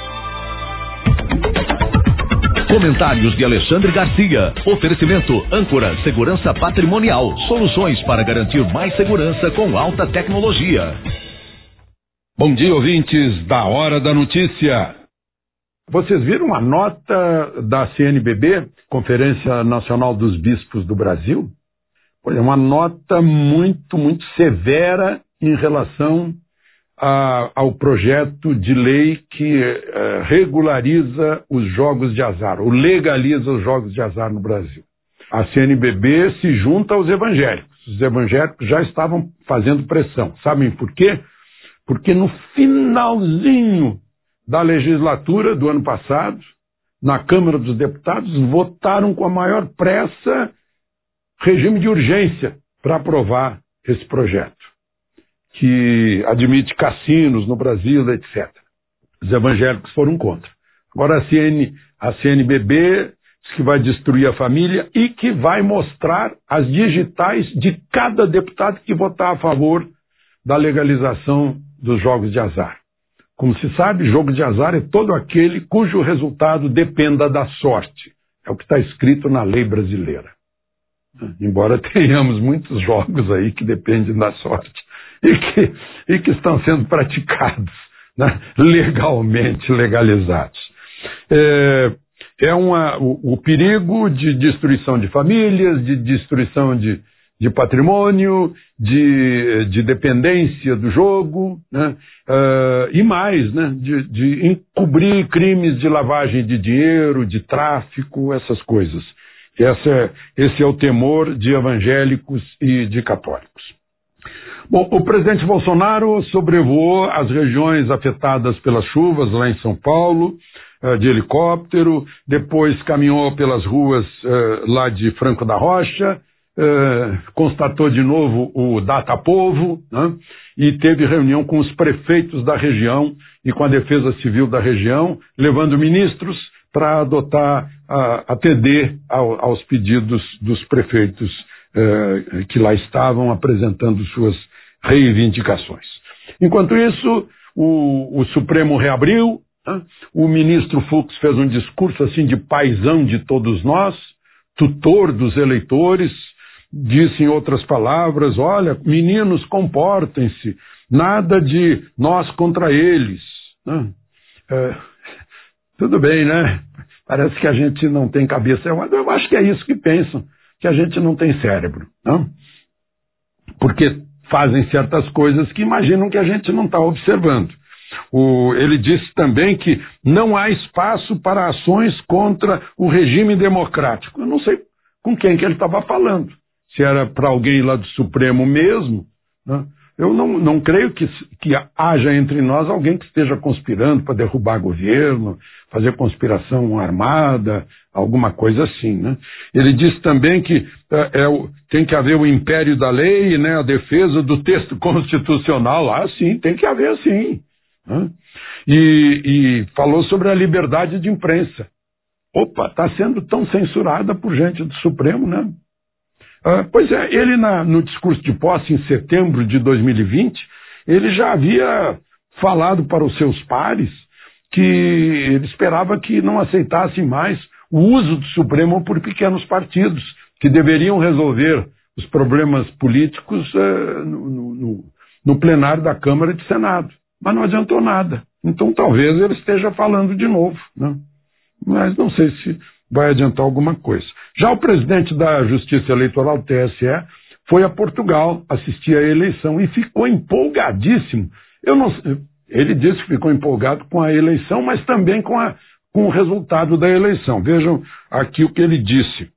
Comentários de Alexandre Garcia. Oferecimento Âncora Segurança Patrimonial. Soluções para garantir mais segurança com alta tecnologia. Bom dia, ouvintes da Hora da Notícia. Vocês viram a nota da CNBB, Conferência Nacional dos Bispos do Brasil? Olha, uma nota muito severa em relação ao projeto de lei que regulariza os jogos de azar, ou legaliza os jogos de azar no Brasil. A CNBB se junta aos evangélicos. Os evangélicos já estavam fazendo pressão. Sabem por quê? Porque no finalzinho da legislatura do ano passado, na Câmara dos Deputados, votaram com a maior pressa regime de urgência para aprovar esse projeto, que admite cassinos no Brasil, etc. Os evangélicos foram contra. Agora a CNBB diz que vai destruir a família e que vai mostrar as digitais de cada deputado que votar a favor da legalização dos jogos de azar. Como se sabe, jogo de azar é todo aquele cujo resultado dependa da sorte. É o que está escrito na lei brasileira. Embora tenhamos muitos jogos aí que dependem da sorte e que estão sendo praticados né, legalmente legalizados. O perigo de destruição de famílias, de destruição de patrimônio, de dependência do jogo, né? E mais, né? De encobrir crimes de lavagem de dinheiro, de tráfico, essas coisas. Esse é o temor de evangélicos e de católicos. Bom, o presidente Bolsonaro sobrevoou as regiões afetadas pelas chuvas lá em São Paulo, de helicóptero, depois caminhou pelas ruas lá de Franco da Rocha, constatou de novo o Datapovo, né? E teve reunião com os prefeitos da região e com a Defesa Civil da região, levando ministros para atender aos pedidos dos prefeitos que lá estavam apresentando suas reivindicações. Enquanto isso, o Supremo reabriu, né? O ministro Fux fez um discurso assim de paizão de todos nós, tutor dos eleitores, disse em outras palavras, olha, meninos, comportem-se, nada de nós contra eles. Né? Tudo bem, né? Parece que a gente não tem cabeça. Eu acho que é isso que pensam, que a gente não tem cérebro. Né? Porque fazem certas coisas que imaginam que a gente não está observando. Ele disse também que não há espaço para ações contra o regime democrático. Eu não sei com quem que ele estava falando. Se era para alguém lá do Supremo mesmo, né? Eu não creio que haja entre nós alguém que esteja conspirando para derrubar governo, fazer conspiração armada, alguma coisa assim, né? Ele disse também que tem que haver o império da lei, né? A defesa do texto constitucional. Ah, sim, tem que haver sim. Né? E falou sobre a liberdade de imprensa. Opa, está sendo tão censurada por gente do Supremo, né? Pois é, ele no discurso de posse em setembro de 2020, ele já havia falado para os seus pares que ele esperava que não aceitassem mais o uso do Supremo por pequenos partidos, que deveriam resolver os problemas políticos no plenário da Câmara e do Senado. Mas não adiantou nada. Então talvez ele esteja falando de novo, né? Mas não sei se vai adiantar alguma coisa. Já o presidente da Justiça Eleitoral, TSE, foi a Portugal assistir à eleição e ficou empolgadíssimo. Ele disse que ficou empolgado com a eleição, mas também com o resultado da eleição. Vejam aqui o que ele disse.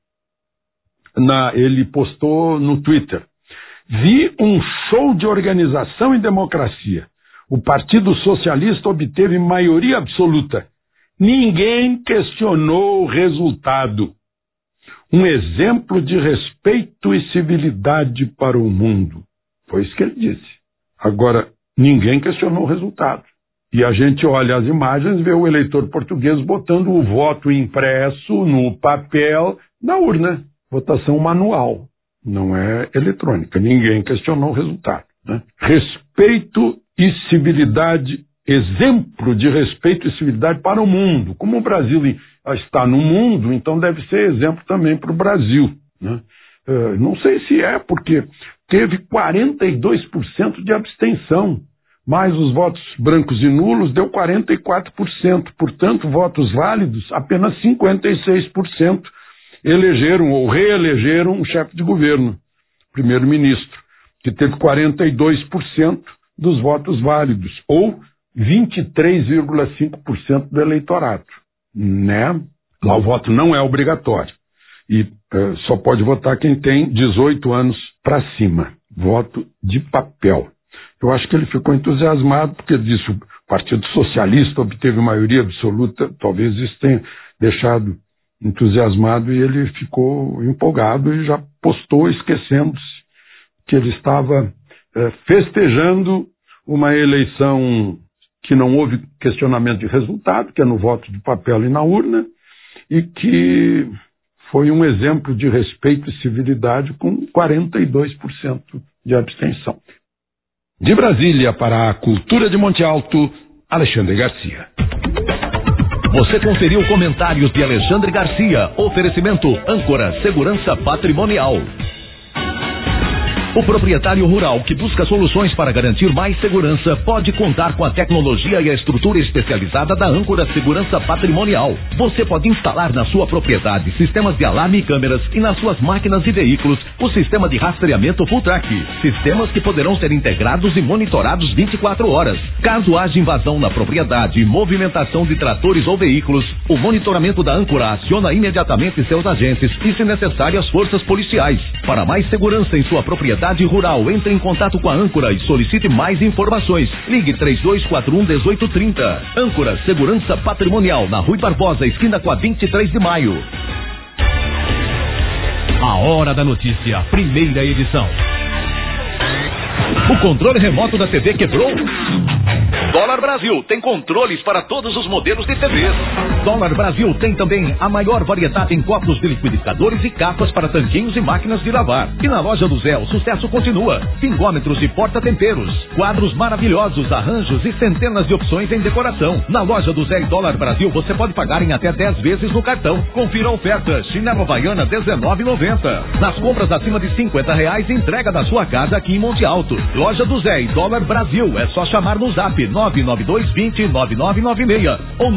Ele postou no Twitter. Vi um show de organização e democracia. O Partido Socialista obteve maioria absoluta. Ninguém questionou o resultado. Um exemplo de respeito e civilidade para o mundo. Foi isso que ele disse. Agora, ninguém questionou o resultado. E a gente olha as imagens e vê o eleitor português botando o voto impresso no papel na urna. Votação manual, não é eletrônica. Ninguém questionou o resultado, né? Respeito e civilidade, exemplo de respeito e civilidade para o mundo. Como o Brasil está no mundo, então deve ser exemplo também para o Brasil, né? Não sei se é, porque teve 42% de abstenção, mais os votos brancos e nulos deu 44%. Portanto, votos válidos, apenas 56% elegeram ou reelegeram um chefe de governo, primeiro-ministro, que teve 42% dos votos válidos, ou 23,5% do eleitorado, né? Lá o voto não é obrigatório e só pode votar quem tem 18 anos para cima, voto de papel. Eu acho que ele ficou entusiasmado porque ele disse o Partido Socialista obteve maioria absoluta, talvez isso tenha deixado entusiasmado e ele ficou empolgado e já postou esquecendo-se que ele estava festejando uma eleição que não houve questionamento de resultado, que é no voto de papel e na urna, e que foi um exemplo de respeito e civilidade com 42% de abstenção. De Brasília para a Cultura de Monte Alto, Alexandre Garcia. Você conferiu comentários de Alexandre Garcia. Oferecimento Âncora Segurança Patrimonial. O proprietário rural que busca soluções para garantir mais segurança pode contar com a tecnologia e a estrutura especializada da Âncora Segurança Patrimonial. Você pode instalar na sua propriedade sistemas de alarme e câmeras e nas suas máquinas e veículos o sistema de rastreamento Full Track. Sistemas que poderão ser integrados e monitorados 24 horas. Caso haja invasão na propriedade, movimentação de tratores ou veículos, o monitoramento da Âncora aciona imediatamente seus agentes e, se necessário, as forças policiais. Para mais segurança em sua propriedade rural, entre em contato com a Âncora e solicite mais informações. Ligue 3241-1830. Âncora Segurança Patrimonial, na Rui Barbosa, esquina com a 23 de maio. A Hora da Notícia, primeira edição. O controle remoto da TV quebrou? Dólar Brasil tem controles para todos os modelos de TVs. Dólar Brasil tem também a maior variedade em copos de liquidificadores e capas para tanquinhos e máquinas de lavar. E na loja do Zé, o sucesso continua. Pingômetros e porta-temperos, quadros maravilhosos, arranjos e centenas de opções em decoração. Na loja do Zé e Dólar Brasil, você pode pagar em até 10 vezes no cartão. Confira a oferta. Chinelo Havaiana R$19,90. Nas compras acima de R$50, entrega da sua casa aqui em Monte Alto. Loja do Zé e Dólar Brasil. É só chamar no zap 99220-9996 ou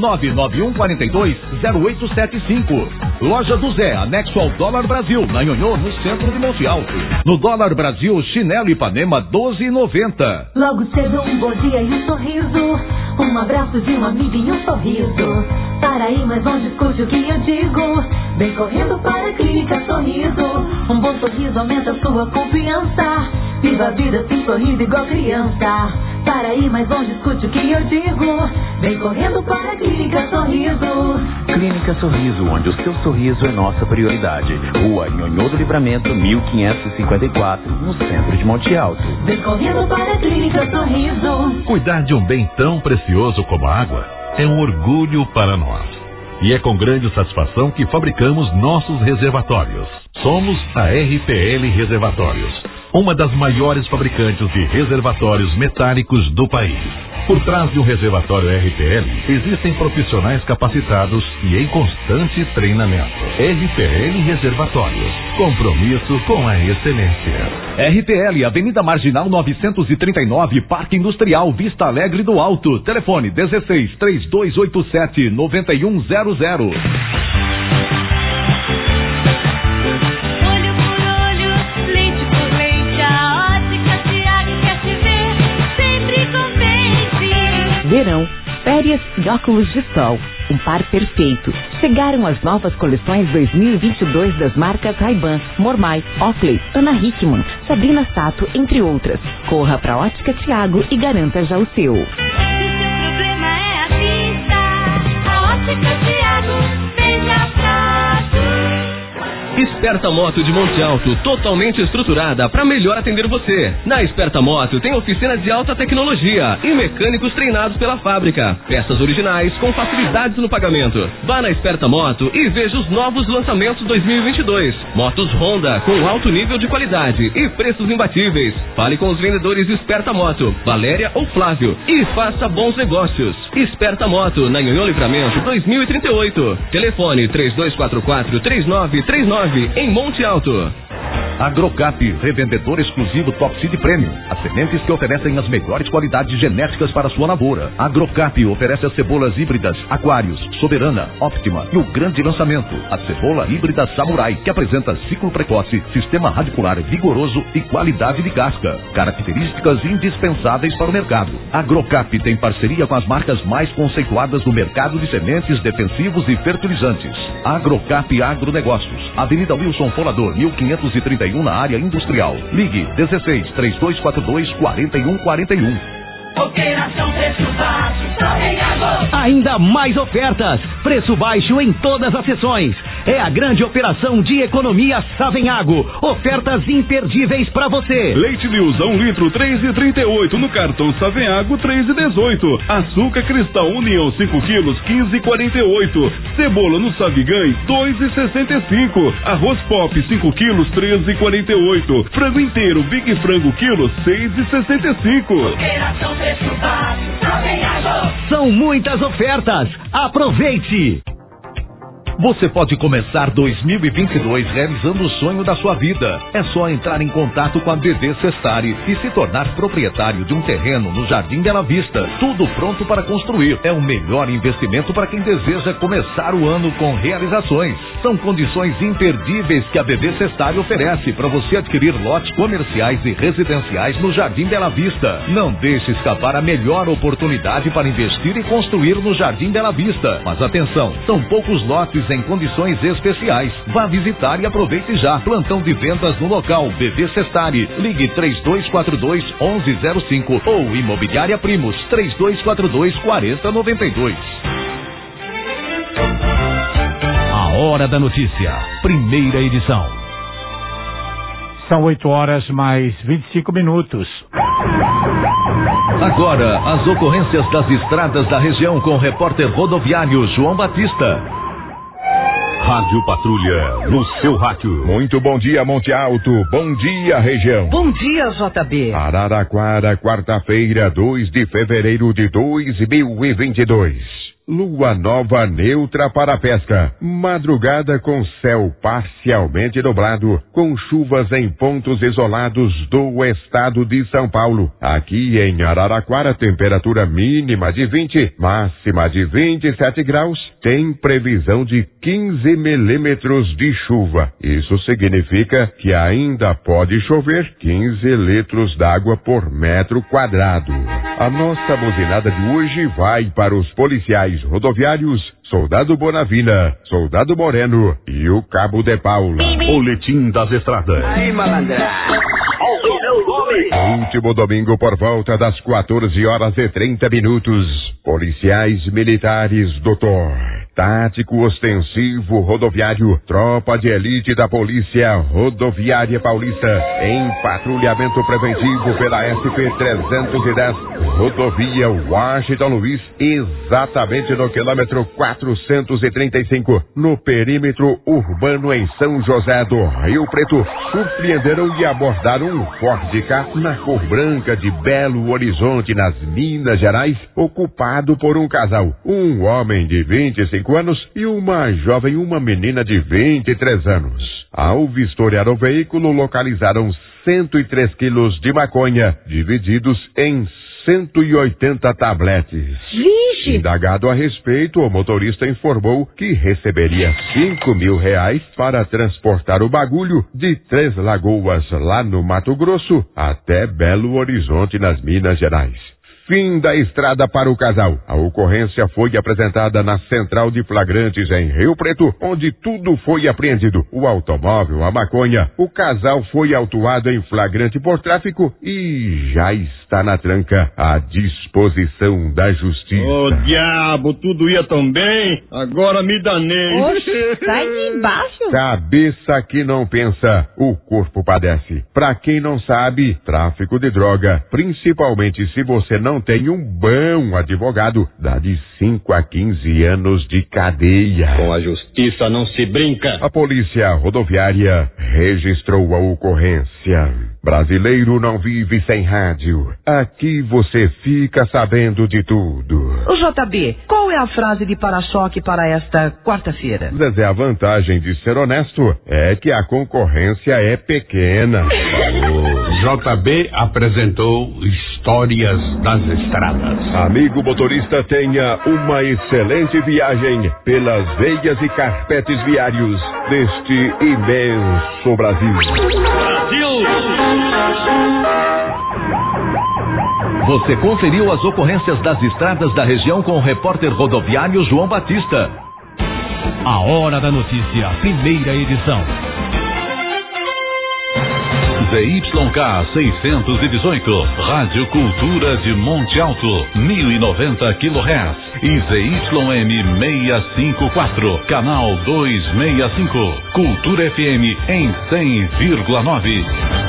99142-0875. Loja do Zé, anexo ao Dólar Brasil, na Nhonhô, no centro de Monte Alto. No Dólar Brasil, chinelo Ipanema R$12,90. Logo cedo um bom dia e um sorriso, um abraço de um amigo e um sorriso. Para aí, mas não discute o que eu digo. Vem correndo para a Clínica Sorriso. Um bom sorriso aumenta sua confiança. Viva a vida assim sorrindo igual criança. Para aí, mas não discute o que eu digo. Vem correndo para a Clínica Sorriso. Clínica Sorriso, onde o seu sorriso é nossa prioridade. Rua Nhonhô do Livramento, 1554, no centro de Monte Alto. Vem correndo para a Clínica Sorriso. Cuidar de um bem tão precioso como a água é um orgulho para nós. E é com grande satisfação que fabricamos nossos reservatórios. Somos a RPL Reservatórios, uma das maiores fabricantes de reservatórios metálicos do país. Por trás de um reservatório RPL, existem profissionais capacitados e em constante treinamento. RPL Reservatórios, compromisso com a excelência. RPL, Avenida Marginal 939, Parque Industrial, Vista Alegre do Alto. Telefone 16-3287-9100. Verão, férias e óculos de sol. Um par perfeito. Chegaram as novas coleções 2022 das marcas Ray-Ban, Mormai, Oakley, Ana Hickman, Sabrina Sato, entre outras. Corra pra Ótica Thiago e garanta já o seu. Se o seu problema é a vista, a Ótica Thiago veja prato. Esperta Moto de Monte Alto, totalmente estruturada para melhor atender você. Na Esperta Moto tem oficina de alta tecnologia e mecânicos treinados pela fábrica. Peças originais com facilidades no pagamento. Vá na Esperta Moto e veja os novos lançamentos 2022. Motos Honda com alto nível de qualidade e preços imbatíveis. Fale com os vendedores Esperta Moto, Valéria ou Flávio, e faça bons negócios. Esperta Moto, na Nhonhô Livramento 2038. Telefone 3244-3939. Em Monte Alto. Agrocap, revendedor exclusivo Top Seed Premium. As sementes que oferecem as melhores qualidades genéticas para sua lavoura. Agrocap oferece as cebolas híbridas Aquários, Soberana, Optima e o grande lançamento, a cebola híbrida Samurai, que apresenta ciclo precoce, sistema radicular vigoroso e qualidade de casca. Características indispensáveis para o mercado. Agrocap tem parceria com as marcas mais conceituadas do mercado de sementes, defensivos e fertilizantes. Agrocap Agronegócios, Avenida Wilson Folador, 1531, na área industrial. Ligue 16-3242-4141. Operação Preço Baixo, Savenhago. Ainda mais ofertas. Preço baixo em todas as sessões. É a grande operação de economia Savenhago. Ofertas imperdíveis para você. Leite News a 1 litro, 3,38. No cartão Savenhago, 3,18. Açúcar Cristal União 5 quilos, 15,48. Cebola no Savigãe, 2,65. Arroz Pop 5 quilos, 13,48. Frango inteiro Big Frango quilo, 6,65. Operação Preço Baixo, Savenhago. São muitas ofertas. Aproveite! Você pode começar 2022 realizando o sonho da sua vida. É só entrar em contato com a BV Sestari e se tornar proprietário de um terreno no Jardim Bela Vista. Tudo pronto para construir. É o melhor investimento para quem deseja começar o ano com realizações. São condições imperdíveis que a BV Sestari oferece para você adquirir lotes comerciais e residenciais no Jardim Bela Vista. Não deixe escapar a melhor oportunidade para investir e construir no Jardim Bela Vista. Mas atenção, são poucos lotes em condições especiais. Vá visitar e aproveite já. Plantão de vendas no local BV Sestari. Ligue 3242-1105 ou Imobiliária Primos 3242-4092. A Hora da Notícia, primeira edição. São 8 horas mais 25 minutos. Agora, as ocorrências das estradas da região com o repórter rodoviário João Batista. Rádio Patrulha, no seu rádio. Muito bom dia, Monte Alto. Bom dia, região. Bom dia, JB. Araraquara, quarta-feira, 2 de fevereiro de 2022. Lua nova neutra para a pesca. Madrugada com céu parcialmente nublado, com chuvas em pontos isolados do estado de São Paulo. Aqui em Araraquara, temperatura mínima de 20, máxima de 27 graus. Tem previsão de 15 milímetros de chuva. Isso significa que ainda pode chover 15 litros d'água por metro quadrado. A nossa buzinada de hoje vai para os policiais rodoviários, Soldado Bonavina, Soldado Moreno e o Cabo de Paula. Boletim das estradas. Aí, malandra. Último domingo por volta das 14h30. Policiais militares, doutor. Tático ostensivo rodoviário, tropa de elite da Polícia Rodoviária Paulista, em patrulhamento preventivo pela SP-310, rodovia Washington Luiz, exatamente no quilômetro 435, no perímetro urbano em São José do Rio Preto, surpreenderam e abordaram um Ford Ka na cor branca de Belo Horizonte, nas Minas Gerais, ocupado por um casal, um homem de 25 anos e uma jovem, uma menina de 23 anos. Ao vistoriar o veículo, localizaram 103 quilos de maconha, divididos em 180 tabletes. Vixe! Indagado a respeito, o motorista informou que receberia R$5.000 para transportar o bagulho de Três Lagoas, lá no Mato Grosso, até Belo Horizonte, nas Minas Gerais. Fim da estrada para o casal. A ocorrência foi apresentada na Central de Flagrantes em Rio Preto, onde tudo foi apreendido. O automóvel, a maconha. O casal foi autuado em flagrante por tráfico e já está na tranca, à disposição da justiça. Ô, diabo, tudo ia tão bem, agora me danei. Oxe, sai de embaixo. Cabeça que não pensa, o corpo padece. Pra quem não sabe, tráfico de droga, principalmente se você não tem um bom advogado, dá de 5 a 15 anos de cadeia. Com a justiça não se brinca. A polícia rodoviária registrou a ocorrência. Brasileiro não vive sem rádio. Aqui você fica sabendo de tudo. O JB, qual é a frase de para-choque para esta quarta-feira? Zezé, a vantagem de ser honesto é que a concorrência é pequena. O JB apresentou Histórias das Estradas. Amigo motorista, tenha uma excelente viagem pelas veias e carpetes viários deste imenso Brasil. Você conferiu as ocorrências das estradas da região com o repórter rodoviário João Batista. A Hora da Notícia, primeira edição. ZYK 618, Rádio Cultura de Monte Alto, 1090 kHz. E ZYM 654, Canal 265, Cultura FM em 100,9.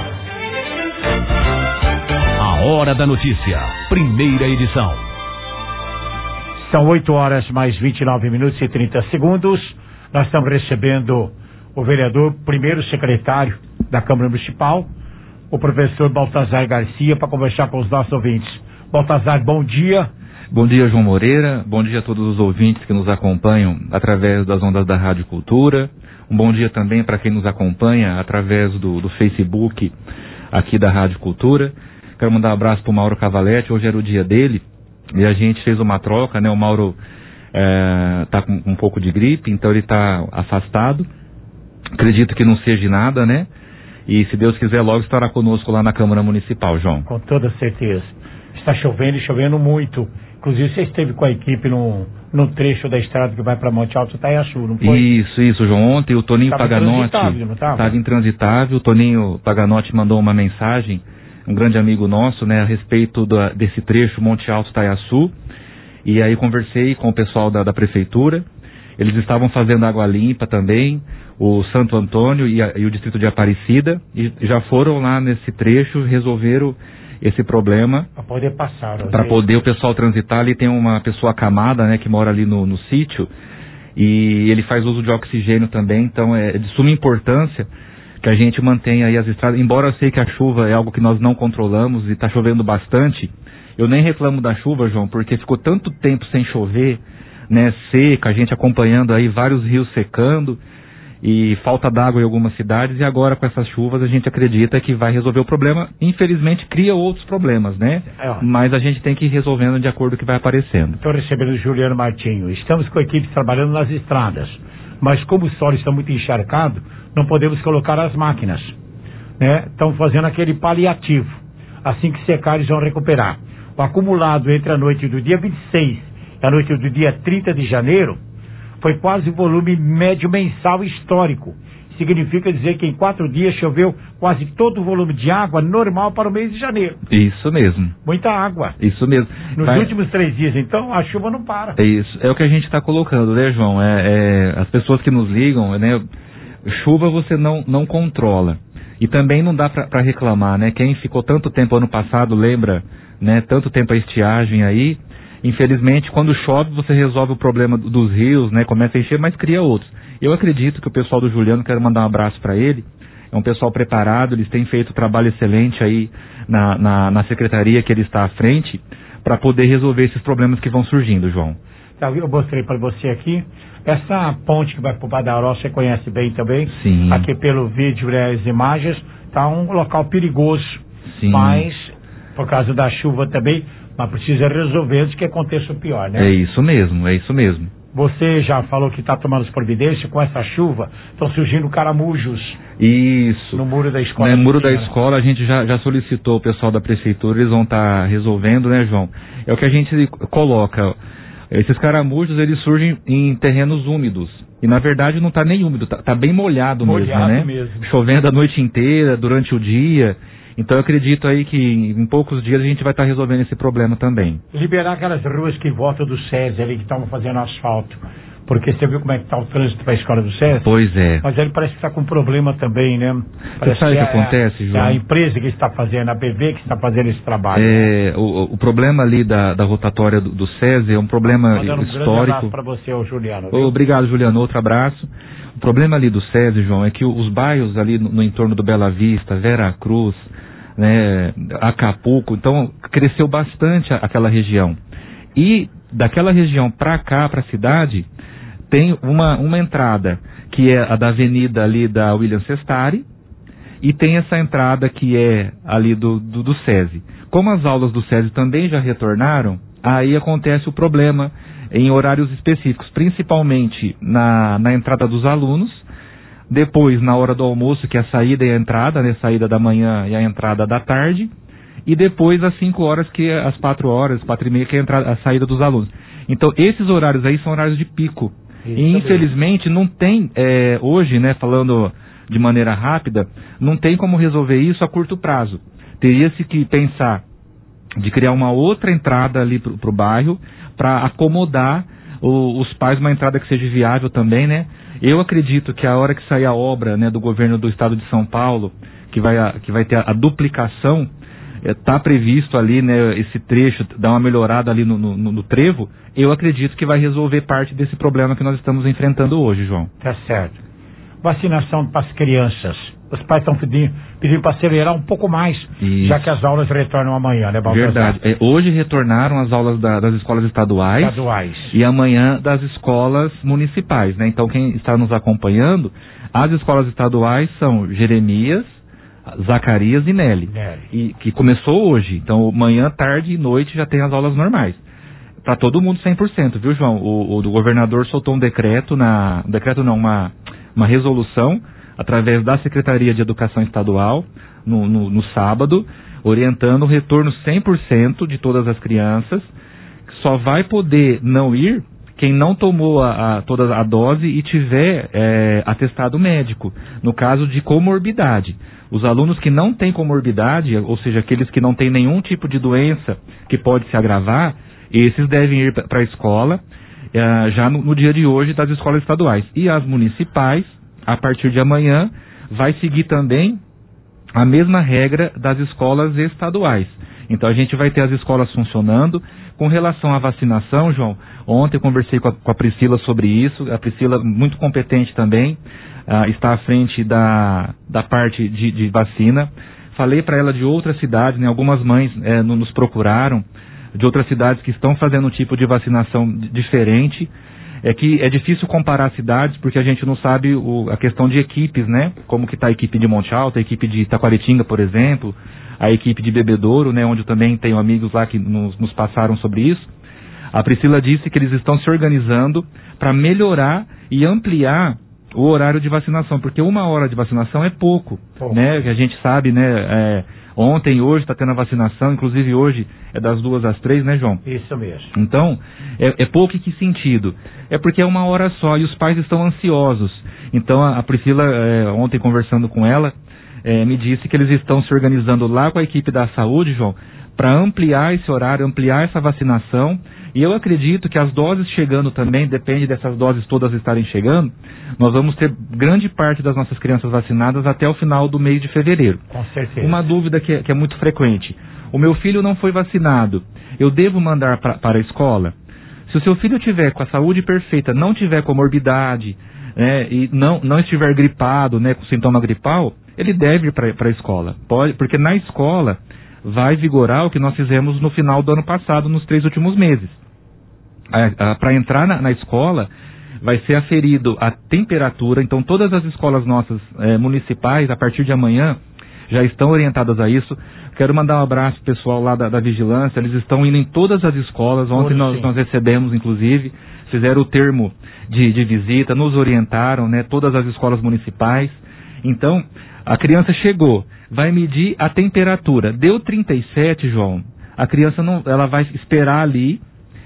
A Hora da Notícia, primeira edição. São 8 horas mais 29 minutos e 30 segundos. Nós estamos recebendo o vereador, primeiro secretário da Câmara Municipal, o professor Baltazar Garcia, para conversar com os nossos ouvintes. Baltazar, bom dia. Bom dia, João Moreira. Bom dia a todos os ouvintes que nos acompanham através das ondas da Rádio Cultura. Um bom dia também para quem nos acompanha através do Facebook aqui da Rádio Cultura. Quero mandar um abraço para o Mauro Cavalete. Hoje era o dia dele e a gente fez uma troca, né? O Mauro está com um pouco de gripe, então ele está afastado. Acredito que não seja nada, né? E se Deus quiser, logo estará conosco lá na Câmara Municipal, João. Com toda certeza. Está chovendo e chovendo muito. Inclusive, você esteve com a equipe no trecho da estrada que vai para Monte Alto, Itaiaçu, não foi? Isso, João. Ontem o Toninho Paganotti estava intransitável. O Toninho Paganotti mandou uma mensagem, um grande amigo nosso, né, a respeito desse trecho Monte Alto, Itaiaçu. E aí conversei com o pessoal da prefeitura. Eles estavam fazendo água limpa também, o Santo Antônio e o distrito de Aparecida, e já foram lá nesse trecho, resolveram esse problema. Para poder passar. Para poder o pessoal transitar. Ali tem uma pessoa acamada, né, que mora ali no sítio, e ele faz uso de oxigênio também, então é de suma importância que a gente mantenha aí as estradas. Embora eu sei que a chuva é algo que nós não controlamos e está chovendo bastante, eu nem reclamo da chuva, João, porque ficou tanto tempo sem chover, né, seca, a gente acompanhando aí vários rios secando e falta d'água em algumas cidades, e agora com essas chuvas a gente acredita que vai resolver o problema. Infelizmente cria outros problemas, né? Mas a gente tem que ir resolvendo de acordo com o que vai aparecendo. Estou recebendo o Juliano Martinho. Estamos com a equipe trabalhando nas estradas, mas como o solo está muito encharcado, não podemos colocar as máquinas, né? Estão fazendo aquele paliativo. Assim que secar, eles vão recuperar. O acumulado entre a noite do dia 26 e a noite do dia 30 de janeiro foi quase o volume médio mensal histórico. Significa dizer que em 4 dias choveu quase todo o volume de água normal para o mês de janeiro. Isso mesmo. Muita água. Isso mesmo. Nos últimos 3 dias, então, a chuva não para. É isso. É o que a gente está colocando, né, João? As pessoas que nos ligam, né? Chuva você não controla. E também não dá para reclamar, né? Quem ficou tanto tempo ano passado, lembra, né? Tanto tempo a estiagem aí. Infelizmente, quando chove, você resolve o problema dos rios, né? Começa a encher, mas cria outros. Eu acredito que o pessoal do Juliano, quero mandar um abraço para ele, é um pessoal preparado, eles têm feito um trabalho excelente aí na secretaria que ele está à frente, para poder resolver esses problemas que vão surgindo, João. Eu mostrei para você aqui, essa ponte que vai para o Badaró, você conhece bem também? Sim. Aqui pelo vídeo, né, as imagens, está um local perigoso. Sim. Mas, por causa da chuva também, mas precisa resolver antes que aconteça o pior, né? É isso mesmo, é isso mesmo. Você já falou que está tomando as providências, com essa chuva, estão surgindo caramujos. Isso. No muro da escola. No muro da escola a gente já solicitou o pessoal da prefeitura, eles vão estar resolvendo, né, João? É o que a gente coloca. Esses caramujos, eles surgem em terrenos úmidos. E na verdade não está nem úmido, está bem molhado mesmo, né? Chovendo a noite inteira, durante o dia. Então eu acredito aí que em poucos dias a gente vai estar resolvendo esse problema também. Liberar aquelas ruas que em volta do SESI ali que estavam fazendo asfalto. Porque você viu como é que está o trânsito para a escola do SESI? Pois é. Mas ele parece que está com problema também, né? Você sabe o que acontece, João? É a empresa que está fazendo, a BV que está fazendo esse trabalho. O problema ali da rotatória do SESI é um problema histórico. Um grande abraço para você, Juliano. Viu? Obrigado, Juliano. Outro abraço. O problema ali do SESI, João, é que os bairros ali no entorno do Bela Vista, Vera Cruz, né, Acapulco, então cresceu bastante aquela região. E daquela região para cá, para a cidade, tem uma entrada que é a da avenida ali da William Sestari, e tem essa entrada que é ali do SESI. Como as aulas do SESI também já retornaram, aí acontece o problema em horários específicos, principalmente na entrada dos alunos, depois na hora do almoço, que é a saída e a entrada, né, saída da manhã e a entrada da tarde, e depois às 5 horas, que é às 4 horas, 4h30, que é a saída dos alunos. Então esses horários aí são horários de pico. E infelizmente não tem, hoje, né, falando de maneira rápida, não tem como resolver isso a curto prazo. Teria-se que pensar de criar uma outra entrada ali pro bairro, para acomodar os pais, uma entrada que seja viável também, né? Eu acredito que a hora que sair a obra, né, do governo do estado de São Paulo, que vai ter a duplicação, está previsto ali, né, esse trecho, dar uma melhorada ali no trevo, eu acredito que vai resolver parte desse problema que nós estamos enfrentando hoje, João. Tá certo. Vacinação para as crianças. os pais estão pedindo para acelerar um pouco mais, já que as aulas retornam amanhã, né, Baltazar? Verdade. Hoje retornaram as aulas das escolas estaduais e amanhã das escolas municipais, né? Então quem está nos acompanhando, as escolas estaduais são Jeremias, Zacarias e Nelly. E que começou hoje. Então manhã, tarde e noite já tem as aulas normais. Para todo mundo 100%, viu, João? O governador soltou um decreto, uma resolução através da Secretaria de Educação Estadual no sábado, orientando o retorno 100% de todas as crianças. Só vai poder não ir quem não tomou toda a dose e tiver atestado médico, no caso de comorbidade. Os alunos que não têm comorbidade, ou seja, aqueles que não têm nenhum tipo de doença que pode se agravar, esses devem ir para a escola já no dia de hoje das escolas estaduais. E as municipais, a partir de amanhã, vai seguir também a mesma regra das escolas estaduais. Então a gente vai ter as escolas funcionando. Com relação à vacinação, João, ontem eu conversei com a Priscila sobre isso. A Priscila, muito competente também, está à frente da parte de vacina. Falei para ela de outras cidades, né? Algumas mães nos procuraram de outras cidades que estão fazendo um tipo de vacinação diferente. É que é difícil comparar cidades porque a gente não sabe a questão de equipes, né? Como que está a equipe de Monte Alto, a equipe de Taquaritinga, por exemplo, a equipe de Bebedouro, né? Onde eu também tenho amigos lá que nos passaram sobre isso. A Priscila disse que eles estão se organizando para melhorar e ampliar o horário de vacinação, porque 1 hora de vacinação é pouco, né? Que a gente sabe, né? Ontem e hoje está tendo a vacinação, inclusive hoje é das 2 às 3, né, João? Isso mesmo. Então, é pouco em que sentido? É porque é 1 hora só e os pais estão ansiosos. Então, a Priscila, ontem conversando com ela, me disse que eles estão se organizando lá com a equipe da saúde, João, para ampliar esse horário, ampliar essa vacinação. E eu acredito que as doses chegando também, depende dessas doses todas estarem chegando, nós vamos ter grande parte das nossas crianças vacinadas até o final do mês de fevereiro. Com certeza. Uma dúvida que é muito frequente. O meu filho não foi vacinado, eu devo mandar para a escola? Se o seu filho tiver com a saúde perfeita, não tiver comorbidade, e não estiver gripado, né, com sintoma gripal, ele deve ir para a escola. Porque na escola vai vigorar o que nós fizemos no final do ano passado, nos 3 últimos meses. Para entrar na escola, vai ser aferido a temperatura. Então todas as escolas nossas municipais, a partir de amanhã, já estão orientadas a isso. Quero mandar um abraço pro pessoal lá da Vigilância, eles estão indo em todas as escolas. Ontem nós recebemos, inclusive, fizeram o termo de visita, nos orientaram, né, todas as escolas municipais. Então, a criança chegou, vai medir a temperatura, deu 37, João, a criança ela vai esperar ali,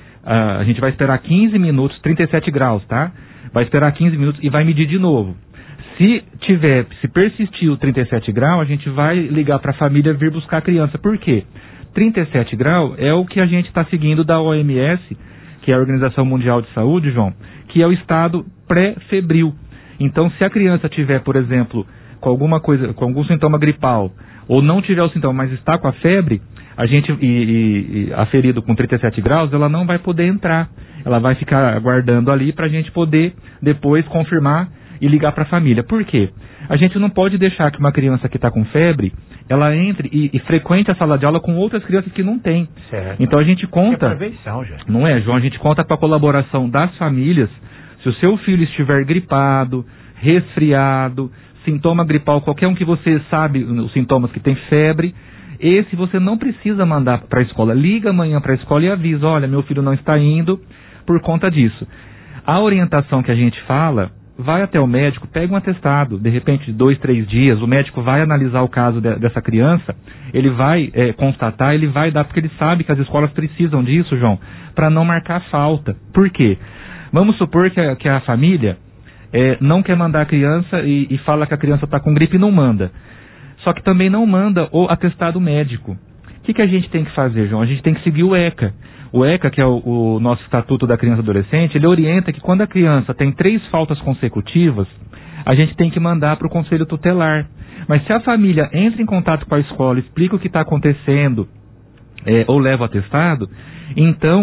a gente vai esperar 15 minutos, 37 graus, tá? Vai esperar 15 minutos e vai medir de novo. Se persistir o 37 graus, a gente vai ligar para a família vir buscar a criança. Por quê? 37 graus é o que a gente está seguindo da OMS, que é a Organização Mundial de Saúde, João, que é o estado pré-febril. Então, se a criança tiver, por exemplo, com algum sintoma gripal, ou não tiver o sintoma, mas está com a febre, a gente, aferido com 37 graus, ela não vai poder entrar. Ela vai ficar aguardando ali para a gente poder depois confirmar e ligar para a família. Por quê? A gente não pode deixar que uma criança que está com febre, ela entre e frequente a sala de aula com outras crianças que não têm. Certo. Então a gente conta... já. Não é, João? A gente conta com a colaboração das famílias. Se o seu filho estiver gripado, resfriado, sintoma gripal, qualquer um que você sabe, os sintomas que tem febre, esse você não precisa mandar para a escola. Liga amanhã para a escola e avisa, olha, meu filho não está indo por conta disso. A orientação que a gente fala, vai até o médico, pega um atestado, de repente 2, 3 dias, o médico vai analisar o caso dessa criança, ele vai constatar, ele vai dar, porque ele sabe que as escolas precisam disso, João, para não marcar falta. Por quê? Vamos supor que a família não quer mandar a criança e fala que a criança está com gripe e não manda. Só que também não manda o atestado médico. O que a gente tem que fazer, João? A gente tem que seguir o ECA. O ECA, que é o nosso Estatuto da Criança e Adolescente, ele orienta que quando a criança tem 3 faltas consecutivas, a gente tem que mandar para o Conselho Tutelar. Mas se a família entra em contato com a escola, explica o que está acontecendo, ou leva o atestado, então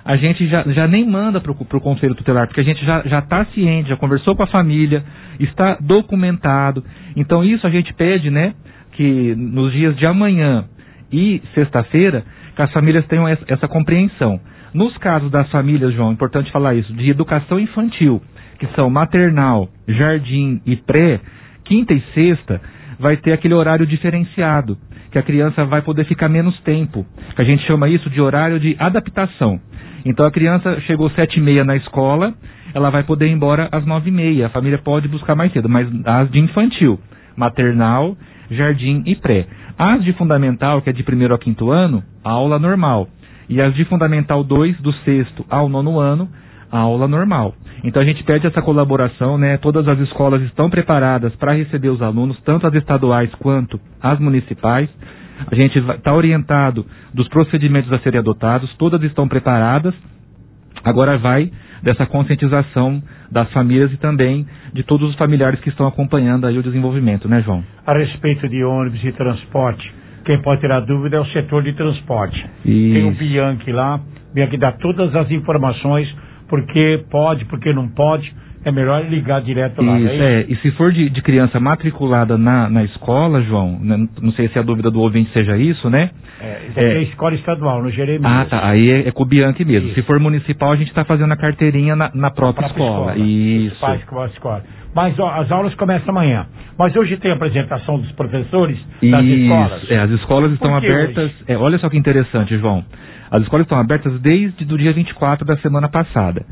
a gente já nem manda para o Conselho Tutelar, porque a gente já está ciente, já conversou com a família, está documentado. Então isso a gente pede, né, que nos dias de amanhã e sexta-feira, que as famílias tenham essa compreensão. Nos casos das famílias, João, importante falar isso, de educação infantil, que são maternal, jardim e pré, quinta e sexta, vai ter aquele horário diferenciado, que a criança vai poder ficar menos tempo, que a gente chama isso de horário de adaptação. Então a criança chegou 7h30 na escola, ela vai poder ir embora às 9h30, a família pode buscar mais cedo, mas as de infantil, maternal, jardim e pré. As de fundamental, que é de 1º ao 5º ano, aula normal. E as de fundamental 2, do 6º ao 9º ano, aula normal. Então a gente pede essa colaboração, né? Todas as escolas estão preparadas para receber os alunos, tanto as estaduais quanto as municipais. A gente está orientado dos procedimentos a serem adotados, todas estão preparadas. Agora vai dessa conscientização das famílias e também de todos os familiares que estão acompanhando aí o desenvolvimento, né, João? A respeito de ônibus e transporte, quem pode tirar dúvida é o setor de transporte. Isso. Tem o Bianchi lá, Bianchi dá todas as informações, porque pode, porque não pode. É melhor ligar direto lá. Isso, e se for de criança matriculada na escola, João, né, não sei se a dúvida do ouvinte seja isso, né? É escola estadual, no Jeremias. Ah, tá, aí é com o Bianchi mesmo. Isso. Se for municipal, a gente está fazendo a carteirinha na própria escola. Isso. Faz com a escola. Mas ó, as aulas começam amanhã. Mas hoje tem a apresentação dos professores das escolas. As escolas estão abertas. Olha só que interessante, João. As escolas estão abertas desde o dia 24 da semana passada.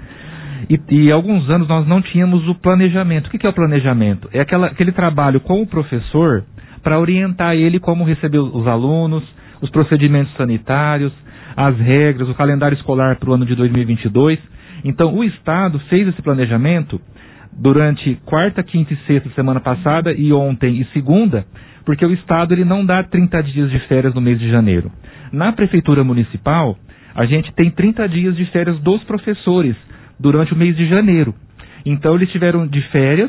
E há alguns anos nós não tínhamos o planejamento. O que é o planejamento? É aquele trabalho com o professor para orientar ele como receber os alunos, os procedimentos sanitários, as regras, o calendário escolar para o ano de 2022. Então o Estado fez esse planejamento durante quarta, quinta e sexta semana passada e ontem e segunda, porque o Estado ele não dá 30 dias de férias no mês de janeiro. Na Prefeitura Municipal, a gente tem 30 dias de férias dos professores durante o mês de janeiro. Então eles tiveram de férias,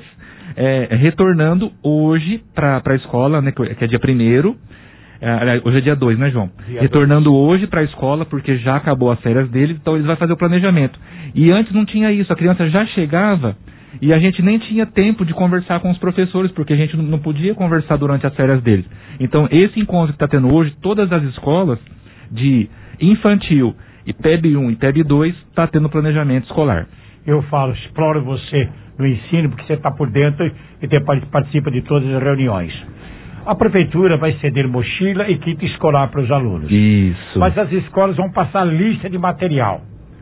retornando hoje para a escola, né, que é dia 1º, hoje é dia 2, né, João? Retornando hoje para a escola, porque já acabou as férias deles, então eles vão fazer o planejamento. E antes não tinha isso, a criança já chegava e a gente nem tinha tempo de conversar com os professores, porque a gente não podia conversar durante as férias deles. Então esse encontro que está tendo hoje, todas as escolas de infantil e PEB 1 e PEB 2 está tendo planejamento escolar. Eu falo, exploro você no ensino, porque você está por dentro e participa de todas as reuniões. A prefeitura vai ceder mochila e kit escolar para os alunos. Isso. Mas as escolas vão passar lista de material.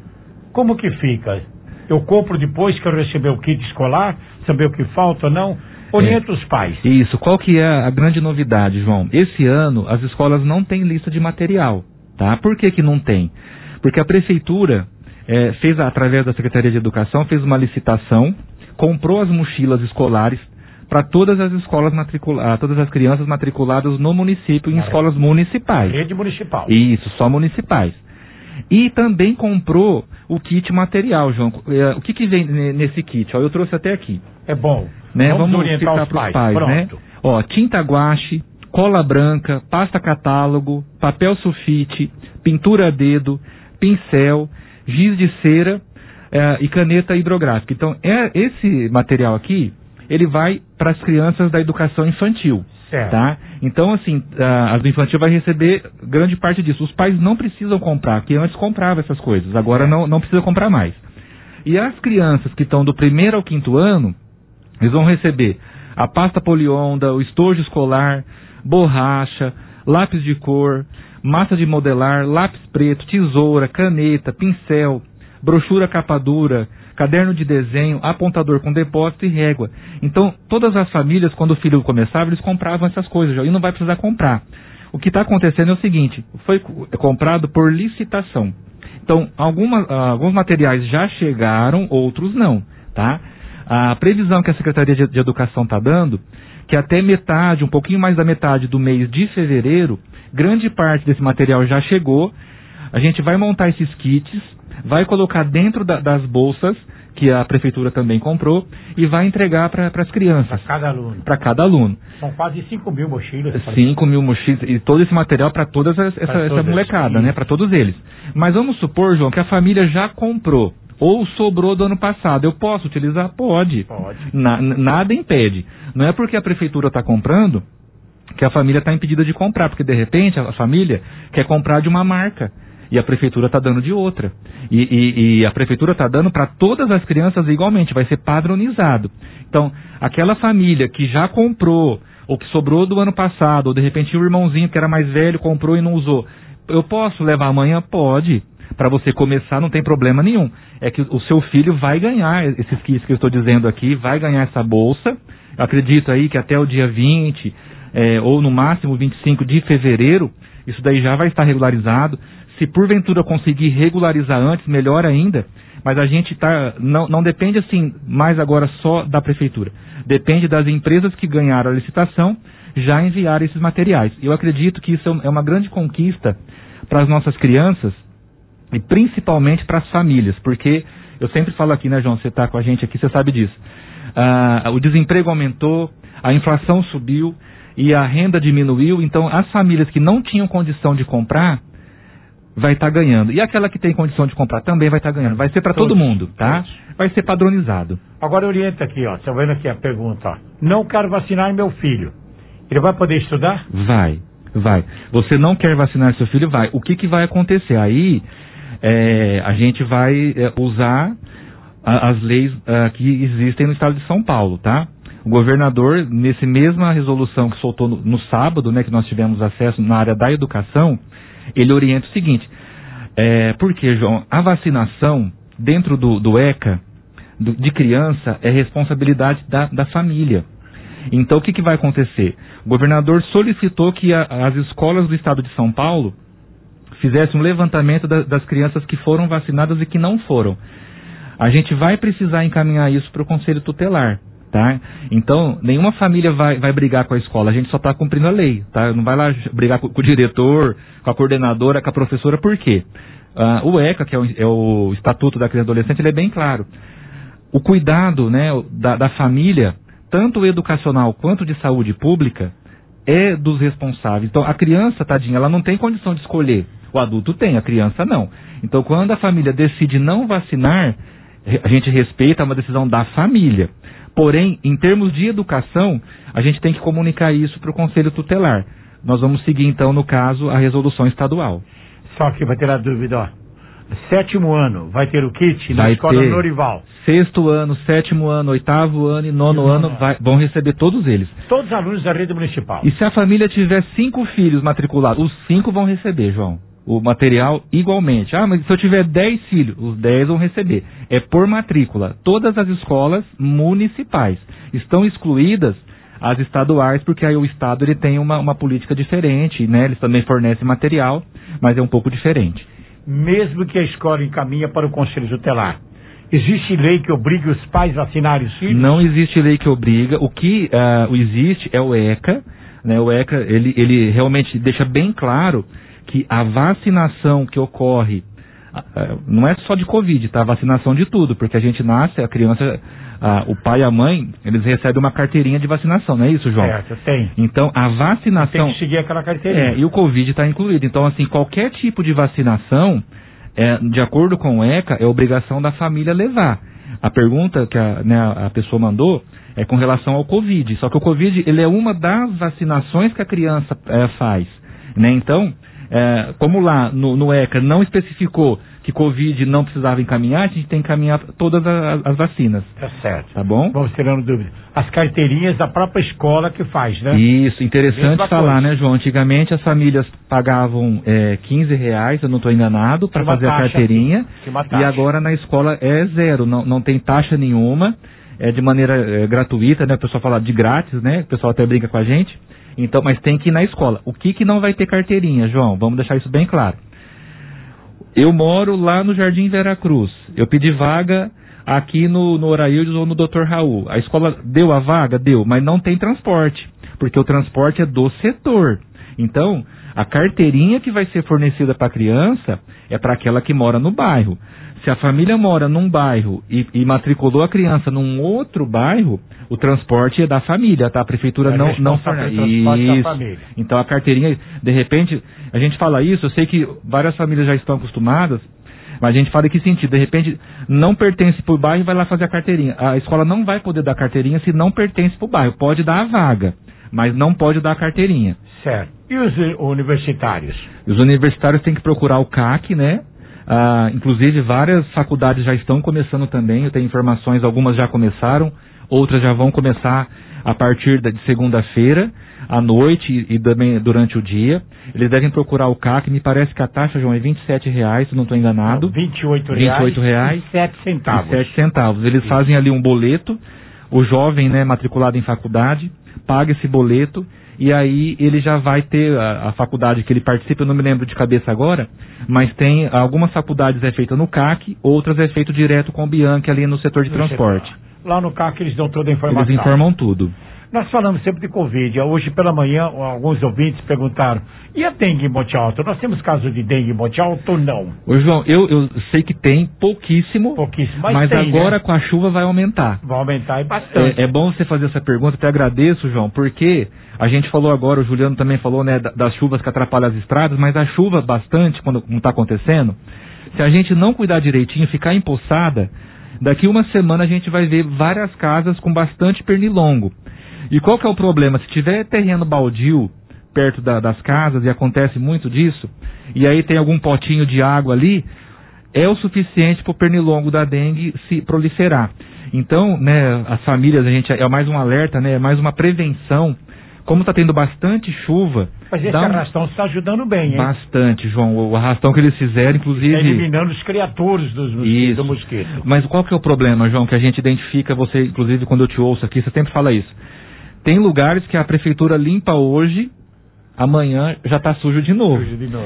Como que fica? Eu compro depois que eu receber o kit escolar, saber o que falta ou não? Orienta os pais. Isso. Qual que é a grande novidade, João? Esse ano as escolas não têm lista de material, tá? Por que não tem? Porque a prefeitura fez, através da Secretaria de Educação, fez uma licitação, comprou as mochilas escolares para todas as escolas todas as crianças matriculadas no município, em escolas municipais. Rede municipal. Isso, só municipais. E também comprou o kit material, João. O que vem nesse kit? Eu trouxe até aqui. É bom. Né? Vamos orientar para os pais, né? Tinta guache, cola branca, pasta catálogo, papel sulfite, pintura a dedo, pincel, giz de cera e caneta hidrográfica. Então, esse material aqui, ele vai para as crianças da educação infantil. Certo. Tá? Então, assim, as do infantil vai receber grande parte disso. Os pais não precisam comprar, que antes comprava essas coisas, agora não precisa comprar mais. E as crianças que estão do 1º ao 5º ano, eles vão receber a pasta polionda, o estojo escolar, borracha, lápis de cor, massa de modelar, lápis preto, tesoura, caneta, pincel, brochura capa dura, caderno de desenho, apontador com depósito e régua. Então, todas as famílias, quando o filho começava, eles compravam essas coisas, e não vai precisar comprar. O que está acontecendo é o seguinte, foi comprado por licitação. Então, alguns materiais já chegaram, outros não, tá? A previsão que a Secretaria de Educação está dando, que até metade, um pouquinho mais da metade do mês de fevereiro, grande parte desse material já chegou. A gente vai montar esses kits, vai colocar dentro das bolsas que a prefeitura também comprou, e vai entregar para as crianças. Para cada aluno. São quase 5 mil mochilas. 5 mil mochilas, e todo esse material para toda essa molecada, né? Para todos eles. Mas vamos supor, João, que a família já comprou, ou sobrou do ano passado. Eu posso utilizar? Pode. Nada impede. Não é porque a prefeitura está comprando que a família está impedida de comprar, porque de repente a família quer comprar de uma marca. E a prefeitura está dando de outra. E a prefeitura está dando para todas as crianças igualmente, vai ser padronizado. Então, aquela família que já comprou, ou que sobrou do ano passado, ou de repente o irmãozinho que era mais velho comprou e não usou, eu posso levar amanhã? Pode. Para você começar, não tem problema nenhum. É que o seu filho vai ganhar esses kits que eu estou dizendo aqui, vai ganhar essa bolsa. Eu acredito aí que até o dia 20, ou no máximo 25 de fevereiro, isso daí já vai estar regularizado. Se porventura conseguir regularizar antes, melhor ainda, mas a gente não depende assim mais agora só da prefeitura. Depende das empresas que ganharam a licitação já enviar esses materiais. Eu acredito que isso é uma grande conquista para as nossas crianças e principalmente para as famílias, porque eu sempre falo aqui, né, João, você está com a gente aqui, você sabe disso. O desemprego aumentou, a inflação subiu e a renda diminuiu, então as famílias que não tinham condição de comprar vai estar ganhando. E aquela que tem condição de comprar também vai estar ganhando. Vai ser para todo mundo, tá? Vai ser padronizado. Agora orienta aqui, ó. Estão vendo aqui a pergunta, ó. Não quero vacinar meu filho. Ele vai poder estudar? Vai. Você não quer vacinar seu filho? Vai. O que vai acontecer? Aí a gente vai usar as leis que existem no estado de São Paulo, tá? O governador, nessa mesma resolução que soltou no sábado, né, que nós tivemos acesso na área da educação, ele orienta o seguinte, porque, João, a vacinação dentro do ECA, de criança, é responsabilidade da família. Então, o que vai acontecer? O governador solicitou que as escolas do estado de São Paulo fizessem um levantamento das crianças que foram vacinadas e que não foram. A gente vai precisar encaminhar isso para o Conselho Tutelar. Tá? Então, nenhuma família vai brigar com a escola, a gente só está cumprindo a lei, tá? Não vai lá brigar com o diretor, com a coordenadora, com a professora, por quê? O ECA, que é o Estatuto da Criança e Adolescente, ele é bem claro. O cuidado, né, da família, tanto educacional quanto de saúde pública, é dos responsáveis. Então, a criança, tadinha, ela não tem condição de escolher. O adulto tem, a criança não. Então, quando a família decide não vacinar, a gente respeita uma decisão da família. Porém, em termos de educação, a gente tem que comunicar isso para o Conselho Tutelar. Nós vamos seguir, então, no caso, a resolução estadual. Só que vai ter a dúvida, ó. 7º ano, vai ter o kit na escola Norival. 6º ano, 7º ano, 8º ano e 9º ano vão receber todos eles. Todos os alunos da rede municipal. E se a família tiver 5 filhos matriculados, os 5 vão receber, João. O material igualmente. Mas se eu tiver 10 filhos, os 10 vão receber. É por matrícula. Todas as escolas municipais estão excluídas as estaduais, porque aí o estado ele tem uma política diferente, né? Eles também fornecem material, mas é um pouco diferente. Mesmo que a escola encaminha para o Conselho Tutelar, existe lei que obrigue os pais a vacinarem os filhos? Não existe lei que obriga. O que existe é o ECA, né? O ECA, ele realmente deixa bem claro que a vacinação que ocorre não é só de Covid, tá? A vacinação de tudo, porque a gente nasce, a criança, o pai e a mãe, eles recebem uma carteirinha de vacinação, não é isso, João? Certo, tem. Então, a vacinação... Tem que seguir aquela carteirinha. E o Covid está incluído. Então, assim, qualquer tipo de vacinação, de acordo com o ECA, é obrigação da família levar. A pergunta que a pessoa mandou é com relação ao Covid. Só que o Covid, ele é uma das vacinações que a criança faz, né? Então... como lá no ECA não especificou que Covid não precisava encaminhar, a gente tem que encaminhar todas as vacinas. Tá certo. Tá bom? Vamos tirando dúvida. As carteirinhas da própria escola que faz, né? Isso, interessante falar, né, João? Antigamente as famílias pagavam R$15, eu não estou enganado, para fazer a carteirinha. E agora na escola é zero, não tem taxa nenhuma, de maneira gratuita, né? O pessoal fala de grátis, né? O pessoal até brinca com a gente. Então, mas tem que ir na escola. O que não vai ter carteirinha, João? Vamos deixar isso bem claro. Eu moro lá no Jardim Veracruz. Eu pedi vaga aqui no Oraildes ou no Dr. Raul. A escola deu a vaga? Deu, mas não tem transporte, porque o transporte é do setor. Então, a carteirinha que vai ser fornecida para a criança é para aquela que mora no bairro. Se a família mora num bairro e matriculou a criança num outro bairro, o transporte é da família, tá? A prefeitura não fornece. Isso. Então a carteirinha, de repente, a gente fala isso, eu sei que várias famílias já estão acostumadas, mas a gente fala em que sentido? De repente, não pertence para o bairro e vai lá fazer a carteirinha. A escola não vai poder dar carteirinha se não pertence para o bairro. Pode dar a vaga, mas não pode dar a carteirinha. Certo. E os universitários? Os universitários têm que procurar o CAC, né? Inclusive várias faculdades já estão começando também, eu tenho informações, algumas já começaram, outras já vão começar a partir de segunda-feira, à noite e também durante o dia. Eles devem procurar o CAC, me parece que a taxa, João, é R$27, se não estou enganado. R$28 e 7 centavos. 7 centavos. Eles fazem ali um boleto, o jovem, né, matriculado em faculdade, paga esse boleto, e aí ele já vai ter a faculdade que ele participa, eu não me lembro de cabeça agora, mas tem algumas faculdades é feita no CAC, outras é feito direto com o Bianchi ali no setor de transporte. Lá no CAC eles dão toda a informação. Eles informam tudo. Nós falamos sempre de Covid. Hoje pela manhã, alguns ouvintes perguntaram, e a dengue em Monte Alto? Nós temos casos de dengue em Monte Alto ou não? Ô João, eu sei que tem pouquíssimo, mas tem, agora, né? Com a chuva vai aumentar. Vai aumentar e bastante. É bom você fazer essa pergunta, te agradeço, João, porque a gente falou agora, o Juliano também falou, né, das chuvas que atrapalham as estradas, mas a chuva bastante, como está acontecendo, se a gente não cuidar direitinho, ficar empoçada, daqui uma semana a gente vai ver várias casas com bastante pernilongo. E qual que é o problema? Se tiver terreno baldio perto das casas, e acontece muito disso, e aí tem algum potinho de água ali, é o suficiente para o pernilongo da dengue se proliferar. Então, né, as famílias, é mais um alerta, né, é mais uma prevenção. Como está tendo bastante chuva... Mas esse arrastão está ajudando bem, hein? Bastante, João. O arrastão que eles fizeram, inclusive... Eliminando os criadores do mosquito. Mas qual que é o problema, João, que a gente identifica, você, inclusive, quando eu te ouço aqui, você sempre fala isso. Tem lugares que a prefeitura limpa hoje, amanhã já está sujo de novo.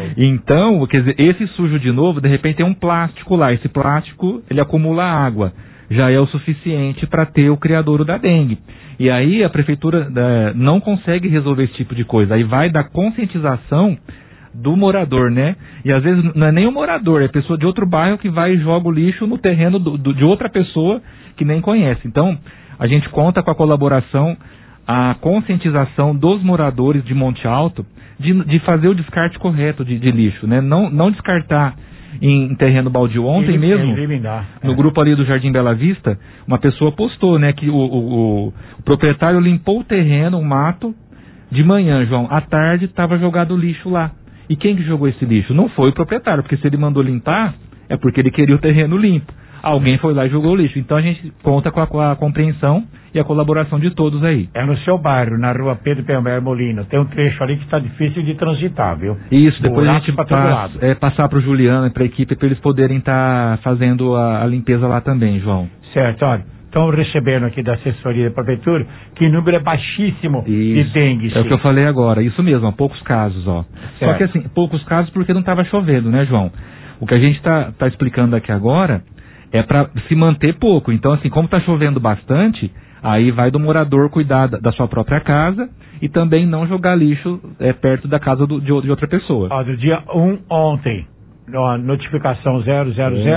Então, quer dizer, esse sujo de novo, de repente tem um plástico lá. Esse plástico, ele acumula água. Já é o suficiente para ter o criadouro da dengue. E aí a prefeitura não consegue resolver esse tipo de coisa. Aí vai da conscientização do morador, né? E às vezes não é nem o morador, é a pessoa de outro bairro que vai e joga o lixo no terreno de outra pessoa que nem conhece. Então, a gente conta com a colaboração, a conscientização dos moradores de Monte Alto de fazer o descarte correto de lixo, né? Não descartar em terreno baldio. Ontem mesmo, no grupo ali do Jardim Bela Vista, uma pessoa postou, né, que o proprietário limpou o terreno, o mato, de manhã, João. À tarde estava jogado lixo lá. E quem que jogou esse lixo? Não foi o proprietário, porque se ele mandou limpar, é porque ele queria o terreno limpo. Alguém foi lá e jogou o lixo. Então a gente conta com a compreensão e a colaboração de todos aí. É no seu bairro, na rua Pedro Pelmer Molino. Tem um trecho ali que está difícil de transitar, viu? Isso, depois a gente passar para o Juliano e para a equipe para eles poderem estar fazendo a limpeza lá também, João. Certo, olha. Estão recebendo aqui da assessoria da prefeitura que o número é baixíssimo de dengue. É o que eu falei agora, isso mesmo, há poucos casos, ó. Certo. Só que assim, poucos casos porque não estava chovendo, né, João? O que a gente está explicando aqui agora é para se manter pouco. Então, assim, como está chovendo bastante, aí vai do morador cuidar da sua própria casa e também não jogar lixo perto da casa de outra pessoa. Do dia 1 ontem, notificação 000,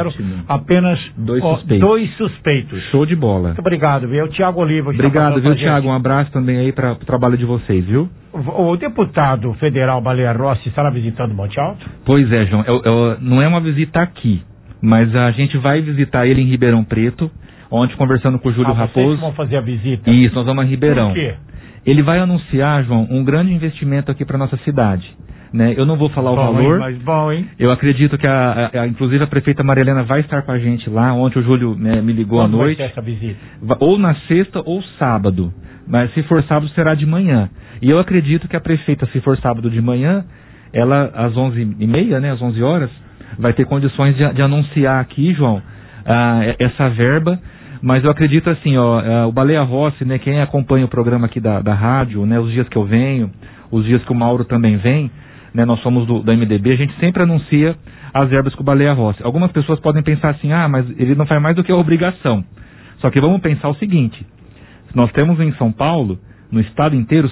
apenas dois suspeitos. Show de bola. Muito obrigado, viu? Tiago Oliva. Obrigado, viu, Tiago? Um abraço também aí para o trabalho de vocês, viu? O deputado federal Baleia Rossi estará visitando Monte Alto? Pois é, João. Não é uma visita aqui, mas a gente vai visitar ele em Ribeirão Preto, ontem conversando com o Júlio Raposo. Vocês vão fazer a visita? Isso, nós vamos a Ribeirão. Por quê? Ele vai anunciar, João, um grande investimento aqui para nossa cidade. Né? Eu não vou falar o valor. Mas bom, hein? Eu acredito que inclusive a prefeita Maria Helena vai estar com a gente lá. Ontem o Júlio me ligou à noite. Vai ter essa visita? Ou na sexta ou sábado. Mas se for sábado será de manhã. E eu acredito que a prefeita, se for sábado de manhã, ela às 11h30, né, às 11 horas, vai ter condições de anunciar aqui, João, essa verba. Mas eu acredito assim, o Baleia Rossi, né, quem acompanha o programa aqui da rádio, né, os dias que eu venho, os dias que o Mauro também vem, né, nós somos da MDB, a gente sempre anuncia as verbas com o Baleia Rossi. Algumas pessoas podem pensar assim, mas ele não faz mais do que a obrigação. Só que vamos pensar o seguinte, nós temos em São Paulo no estado inteiro,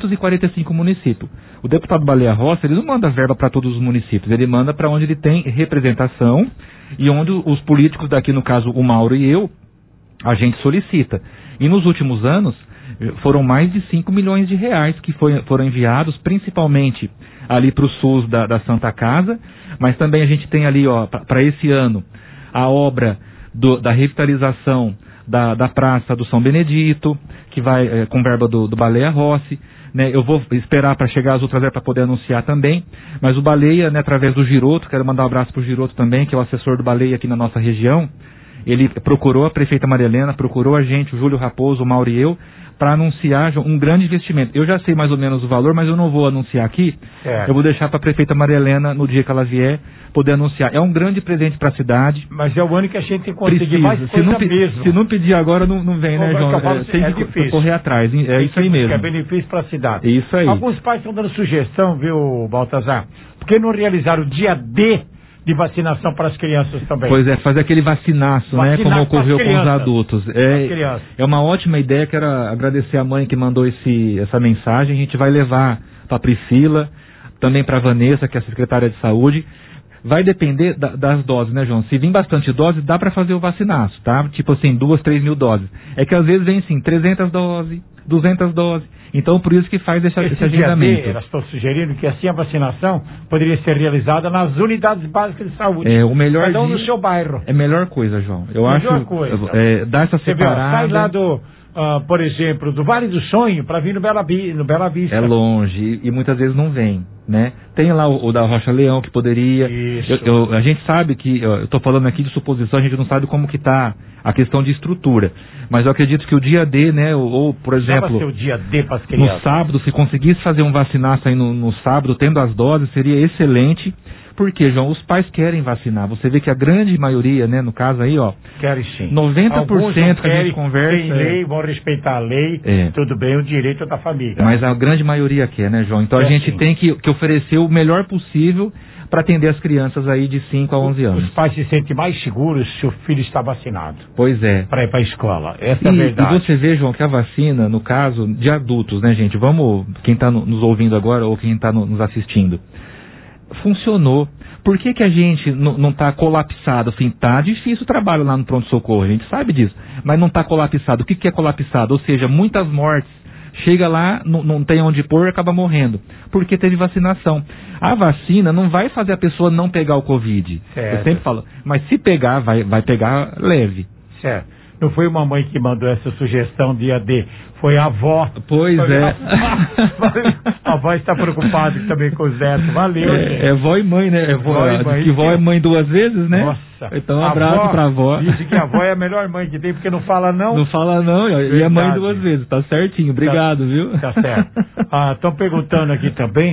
645 municípios. O deputado Baleia Rossi, ele não manda verba para todos os municípios, ele manda para onde ele tem representação e onde os políticos daqui, no caso o Mauro e eu, a gente solicita. E nos últimos anos, foram mais de 5 milhões de reais que foram enviados, principalmente ali para o SUS da Santa Casa, mas também a gente tem ali, para esse ano, a obra da revitalização da Praça do São Benedito, que vai com verba do Baleia Rossi, né? Eu vou esperar para chegar as outras para poder anunciar também, mas o Baleia, né, através do Giroto, quero mandar um abraço para o Giroto também, que é o assessor do Baleia aqui na nossa região, ele procurou a prefeita Maria Helena, procurou a gente, o Júlio Raposo, o Mauro e eu, para anunciar um grande investimento. Eu já sei mais ou menos o valor, mas eu não vou anunciar aqui. Eu vou deixar para a prefeita Maria Helena, no dia que ela vier, poder anunciar. É um grande presente para a cidade. Mas é o ano que a gente tem que conseguir mais coisa mesmo. Se não pedir agora, não vem, né, João? Tem que correr atrás. É isso aí mesmo. É benefício para a cidade. Isso aí. Alguns pais estão dando sugestão, viu, Baltazar? Por que não realizar o dia D de vacinação para as crianças também? Pois é, fazer aquele vacinaço, né, como ocorreu com os adultos. É uma ótima ideia, quero agradecer a mãe que mandou essa mensagem. A gente vai levar para a Priscila, também para a Vanessa, que é a secretária de saúde. Vai depender das doses, né, João? Se vir bastante doses, dá para fazer o vacinaço, tá? Tipo assim, 2, 3 mil doses. É que às vezes vem assim, 300 doses, 200 doses. Então, por isso que faz esse agendamento. Elas estão sugerindo que assim a vacinação poderia ser realizada nas unidades básicas de saúde. O melhor cada um no seu bairro. É a melhor coisa, João. Eu melhor acho coisa. Dar essa separada. Sai lá por exemplo, do Vale do Sonho para vir no Bela Vista. É longe e muitas vezes não vem, né? Tem lá o da Rocha Leão que poderia. Isso. A gente sabe que, eu estou falando aqui de suposição, a gente não sabe como que está a questão de estrutura. Mas eu acredito que o dia D, né, ou por exemplo, o dia D para as crianças. No sábado, se conseguisse fazer um vacinaço aí no sábado, tendo as doses, seria excelente. Porque, João, os pais querem vacinar. Você vê que a grande maioria, né, no caso aí, querem sim. 90% que a gente conversa. Tem lei, vão respeitar a lei, tudo bem, o direito da família. Mas a grande maioria quer, né, João? Então a gente tem que oferecer o melhor possível para atender as crianças aí de 5 a 11 anos. Os pais se sentem mais seguros se o filho está vacinado. Pois é. Para ir para a escola. Essa é a verdade. E você vê, João, que a vacina, no caso de adultos, né, gente? Vamos, quem está nos ouvindo agora ou quem está nos assistindo, funcionou. Por que a gente não está colapsado? Assim, tá difícil o trabalho lá no pronto-socorro, a gente sabe disso. Mas não está colapsado. O que é colapsado? Ou seja, muitas mortes. Chega lá, não tem onde pôr e acaba morrendo. Porque teve vacinação. A vacina não vai fazer a pessoa não pegar o Covid. Certo. Eu sempre falo, mas se pegar, vai pegar leve. Certo. Não foi uma mãe que mandou essa sugestão dia D, foi a avó. Pois é. A avó está preocupada também com os netos. Valeu, gente. É vó e mãe, né? Que vó é mãe 2 vezes, né? Nossa. Então um abraço pra avó. Dizem que a avó é a melhor mãe que tem, porque não fala não. Não fala não, e é mãe 2 vezes, tá certinho. Obrigado, viu? Tá certo. Estão perguntando aqui também,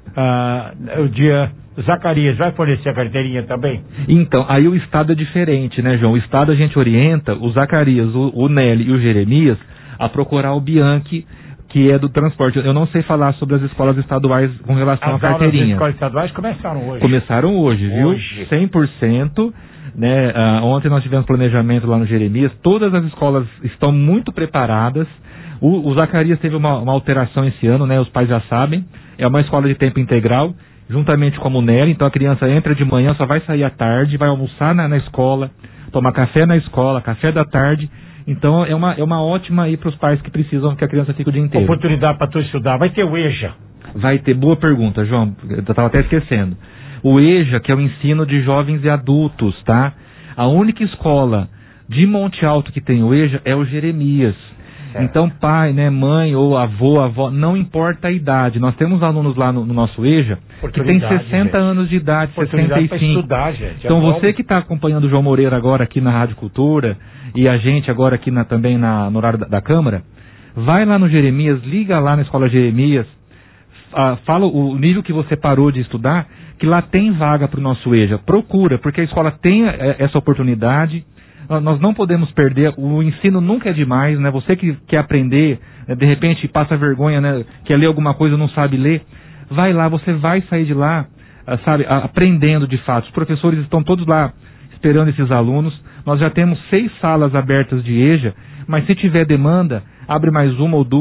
o dia... Zacarias, vai fornecer a carteirinha também? Então, aí o Estado é diferente, né, João? O Estado a gente orienta o Zacarias, o Nelly e o Jeremias a procurar o Bianchi, que é do transporte. Eu não sei falar sobre as escolas estaduais com relação à carteirinha. As escolas estaduais começaram hoje. Começaram hoje, viu? 100%. Né? Ontem nós tivemos planejamento lá no Jeremias. Todas as escolas estão muito preparadas. O Zacarias teve uma alteração esse ano, né? Os pais já sabem. É uma escola de tempo integral, juntamente com a Munera, então a criança entra de manhã, só vai sair à tarde, vai almoçar na escola, tomar café na escola, café da tarde. Então é uma ótima aí para os pais que precisam que a criança fique o dia inteiro. Oportunidade para tu estudar. Vai ter o EJA? Vai ter. Boa pergunta, João. Eu estava até esquecendo. O EJA, que é o ensino de jovens e adultos, tá? A única escola de Monte Alto que tem o EJA é o Jeremias. Então, pai, né, mãe ou avó, não importa a idade. Nós temos alunos lá no nosso EJA que tem 60 anos de idade, 65. Para estudar, gente. Então, você que está acompanhando o João Moreira agora aqui na Rádio Cultura e a gente agora aqui também no horário da Câmara, vai lá no Jeremias, liga lá na Escola Jeremias, fala o nível que você parou de estudar, que lá tem vaga para o nosso EJA. Procura, porque a escola tem essa oportunidade. Nós não podemos perder, o ensino nunca é demais, né? Você que quer aprender, de repente passa vergonha, né? Quer ler alguma coisa, não sabe ler, vai lá, você vai sair de lá, sabe, aprendendo de fato. Os professores estão todos lá esperando esses alunos. Nós já temos 6 salas abertas de EJA, mas se tiver demanda, abre mais 1 ou 2.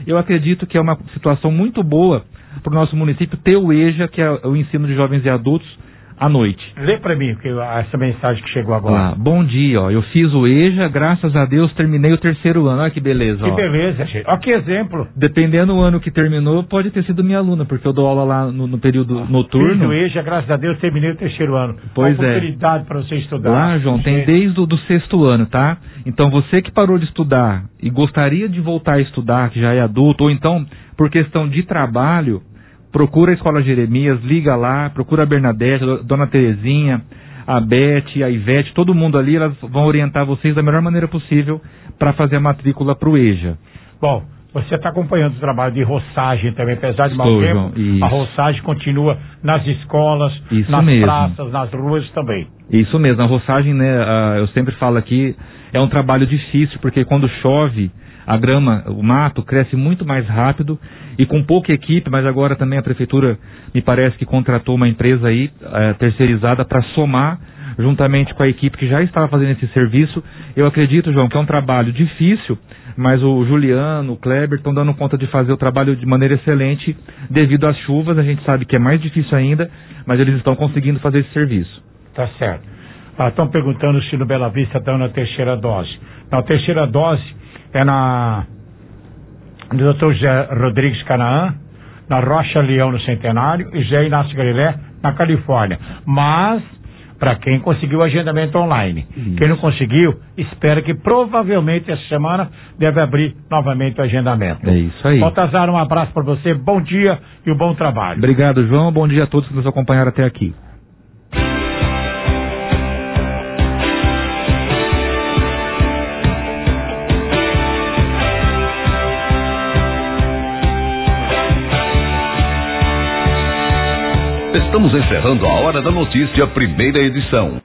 eu acredito que é uma situação muito boa para o nosso município ter o EJA, que é o ensino de jovens e adultos, à noite. Lê para mim essa mensagem que chegou agora. Bom dia, eu fiz o EJA, graças a Deus terminei o 3º ano. Olha que beleza. Que beleza, gente. Olha que exemplo. Dependendo do ano que terminou, pode ter sido minha aluna, porque eu dou aula lá no período noturno. Fiz o EJA, graças a Deus terminei o 3º ano. Pois uma oportunidade para você estudar. Lá, João, tem desde o do 6º ano, tá? Então você que parou de estudar e gostaria de voltar a estudar, que já é adulto, ou então por questão de trabalho, procura a Escola Jeremias, liga lá, procura a Bernadette, a Dona Terezinha, a Beth, a Ivete, todo mundo ali, elas vão orientar vocês da melhor maneira possível para fazer a matrícula para o EJA. Bom, você está acompanhando o trabalho de roçagem também, apesar de mau tempo, a roçagem continua nas escolas, nas praças, nas ruas também. Isso mesmo, a roçagem, né, eu sempre falo aqui, é um trabalho difícil, porque quando chove, a grama, o mato cresce muito mais rápido e com pouca equipe, mas agora também a prefeitura me parece que contratou uma empresa aí terceirizada para somar juntamente com a equipe que já estava fazendo esse serviço. Eu acredito, João, que é um trabalho difícil, mas o Juliano, o Kleber estão dando conta de fazer o trabalho de maneira excelente devido às chuvas. A gente sabe que é mais difícil ainda, mas eles estão conseguindo fazer esse serviço. Tá certo. Estão perguntando se no Bela Vista estão na terceira dose. Na terceira dose é no Dr. José Rodrigues Canaã, na Rocha Leão no Centenário e José Inácio Galilé na Califórnia. Mas, para quem conseguiu o agendamento online. Quem não conseguiu, espera que provavelmente essa semana deve abrir novamente o agendamento. É isso aí. Baltazar, um abraço para você, bom dia e um bom trabalho. Obrigado, João, bom dia a todos que nos acompanharam até aqui. Estamos encerrando a Hora da Notícia, primeira edição.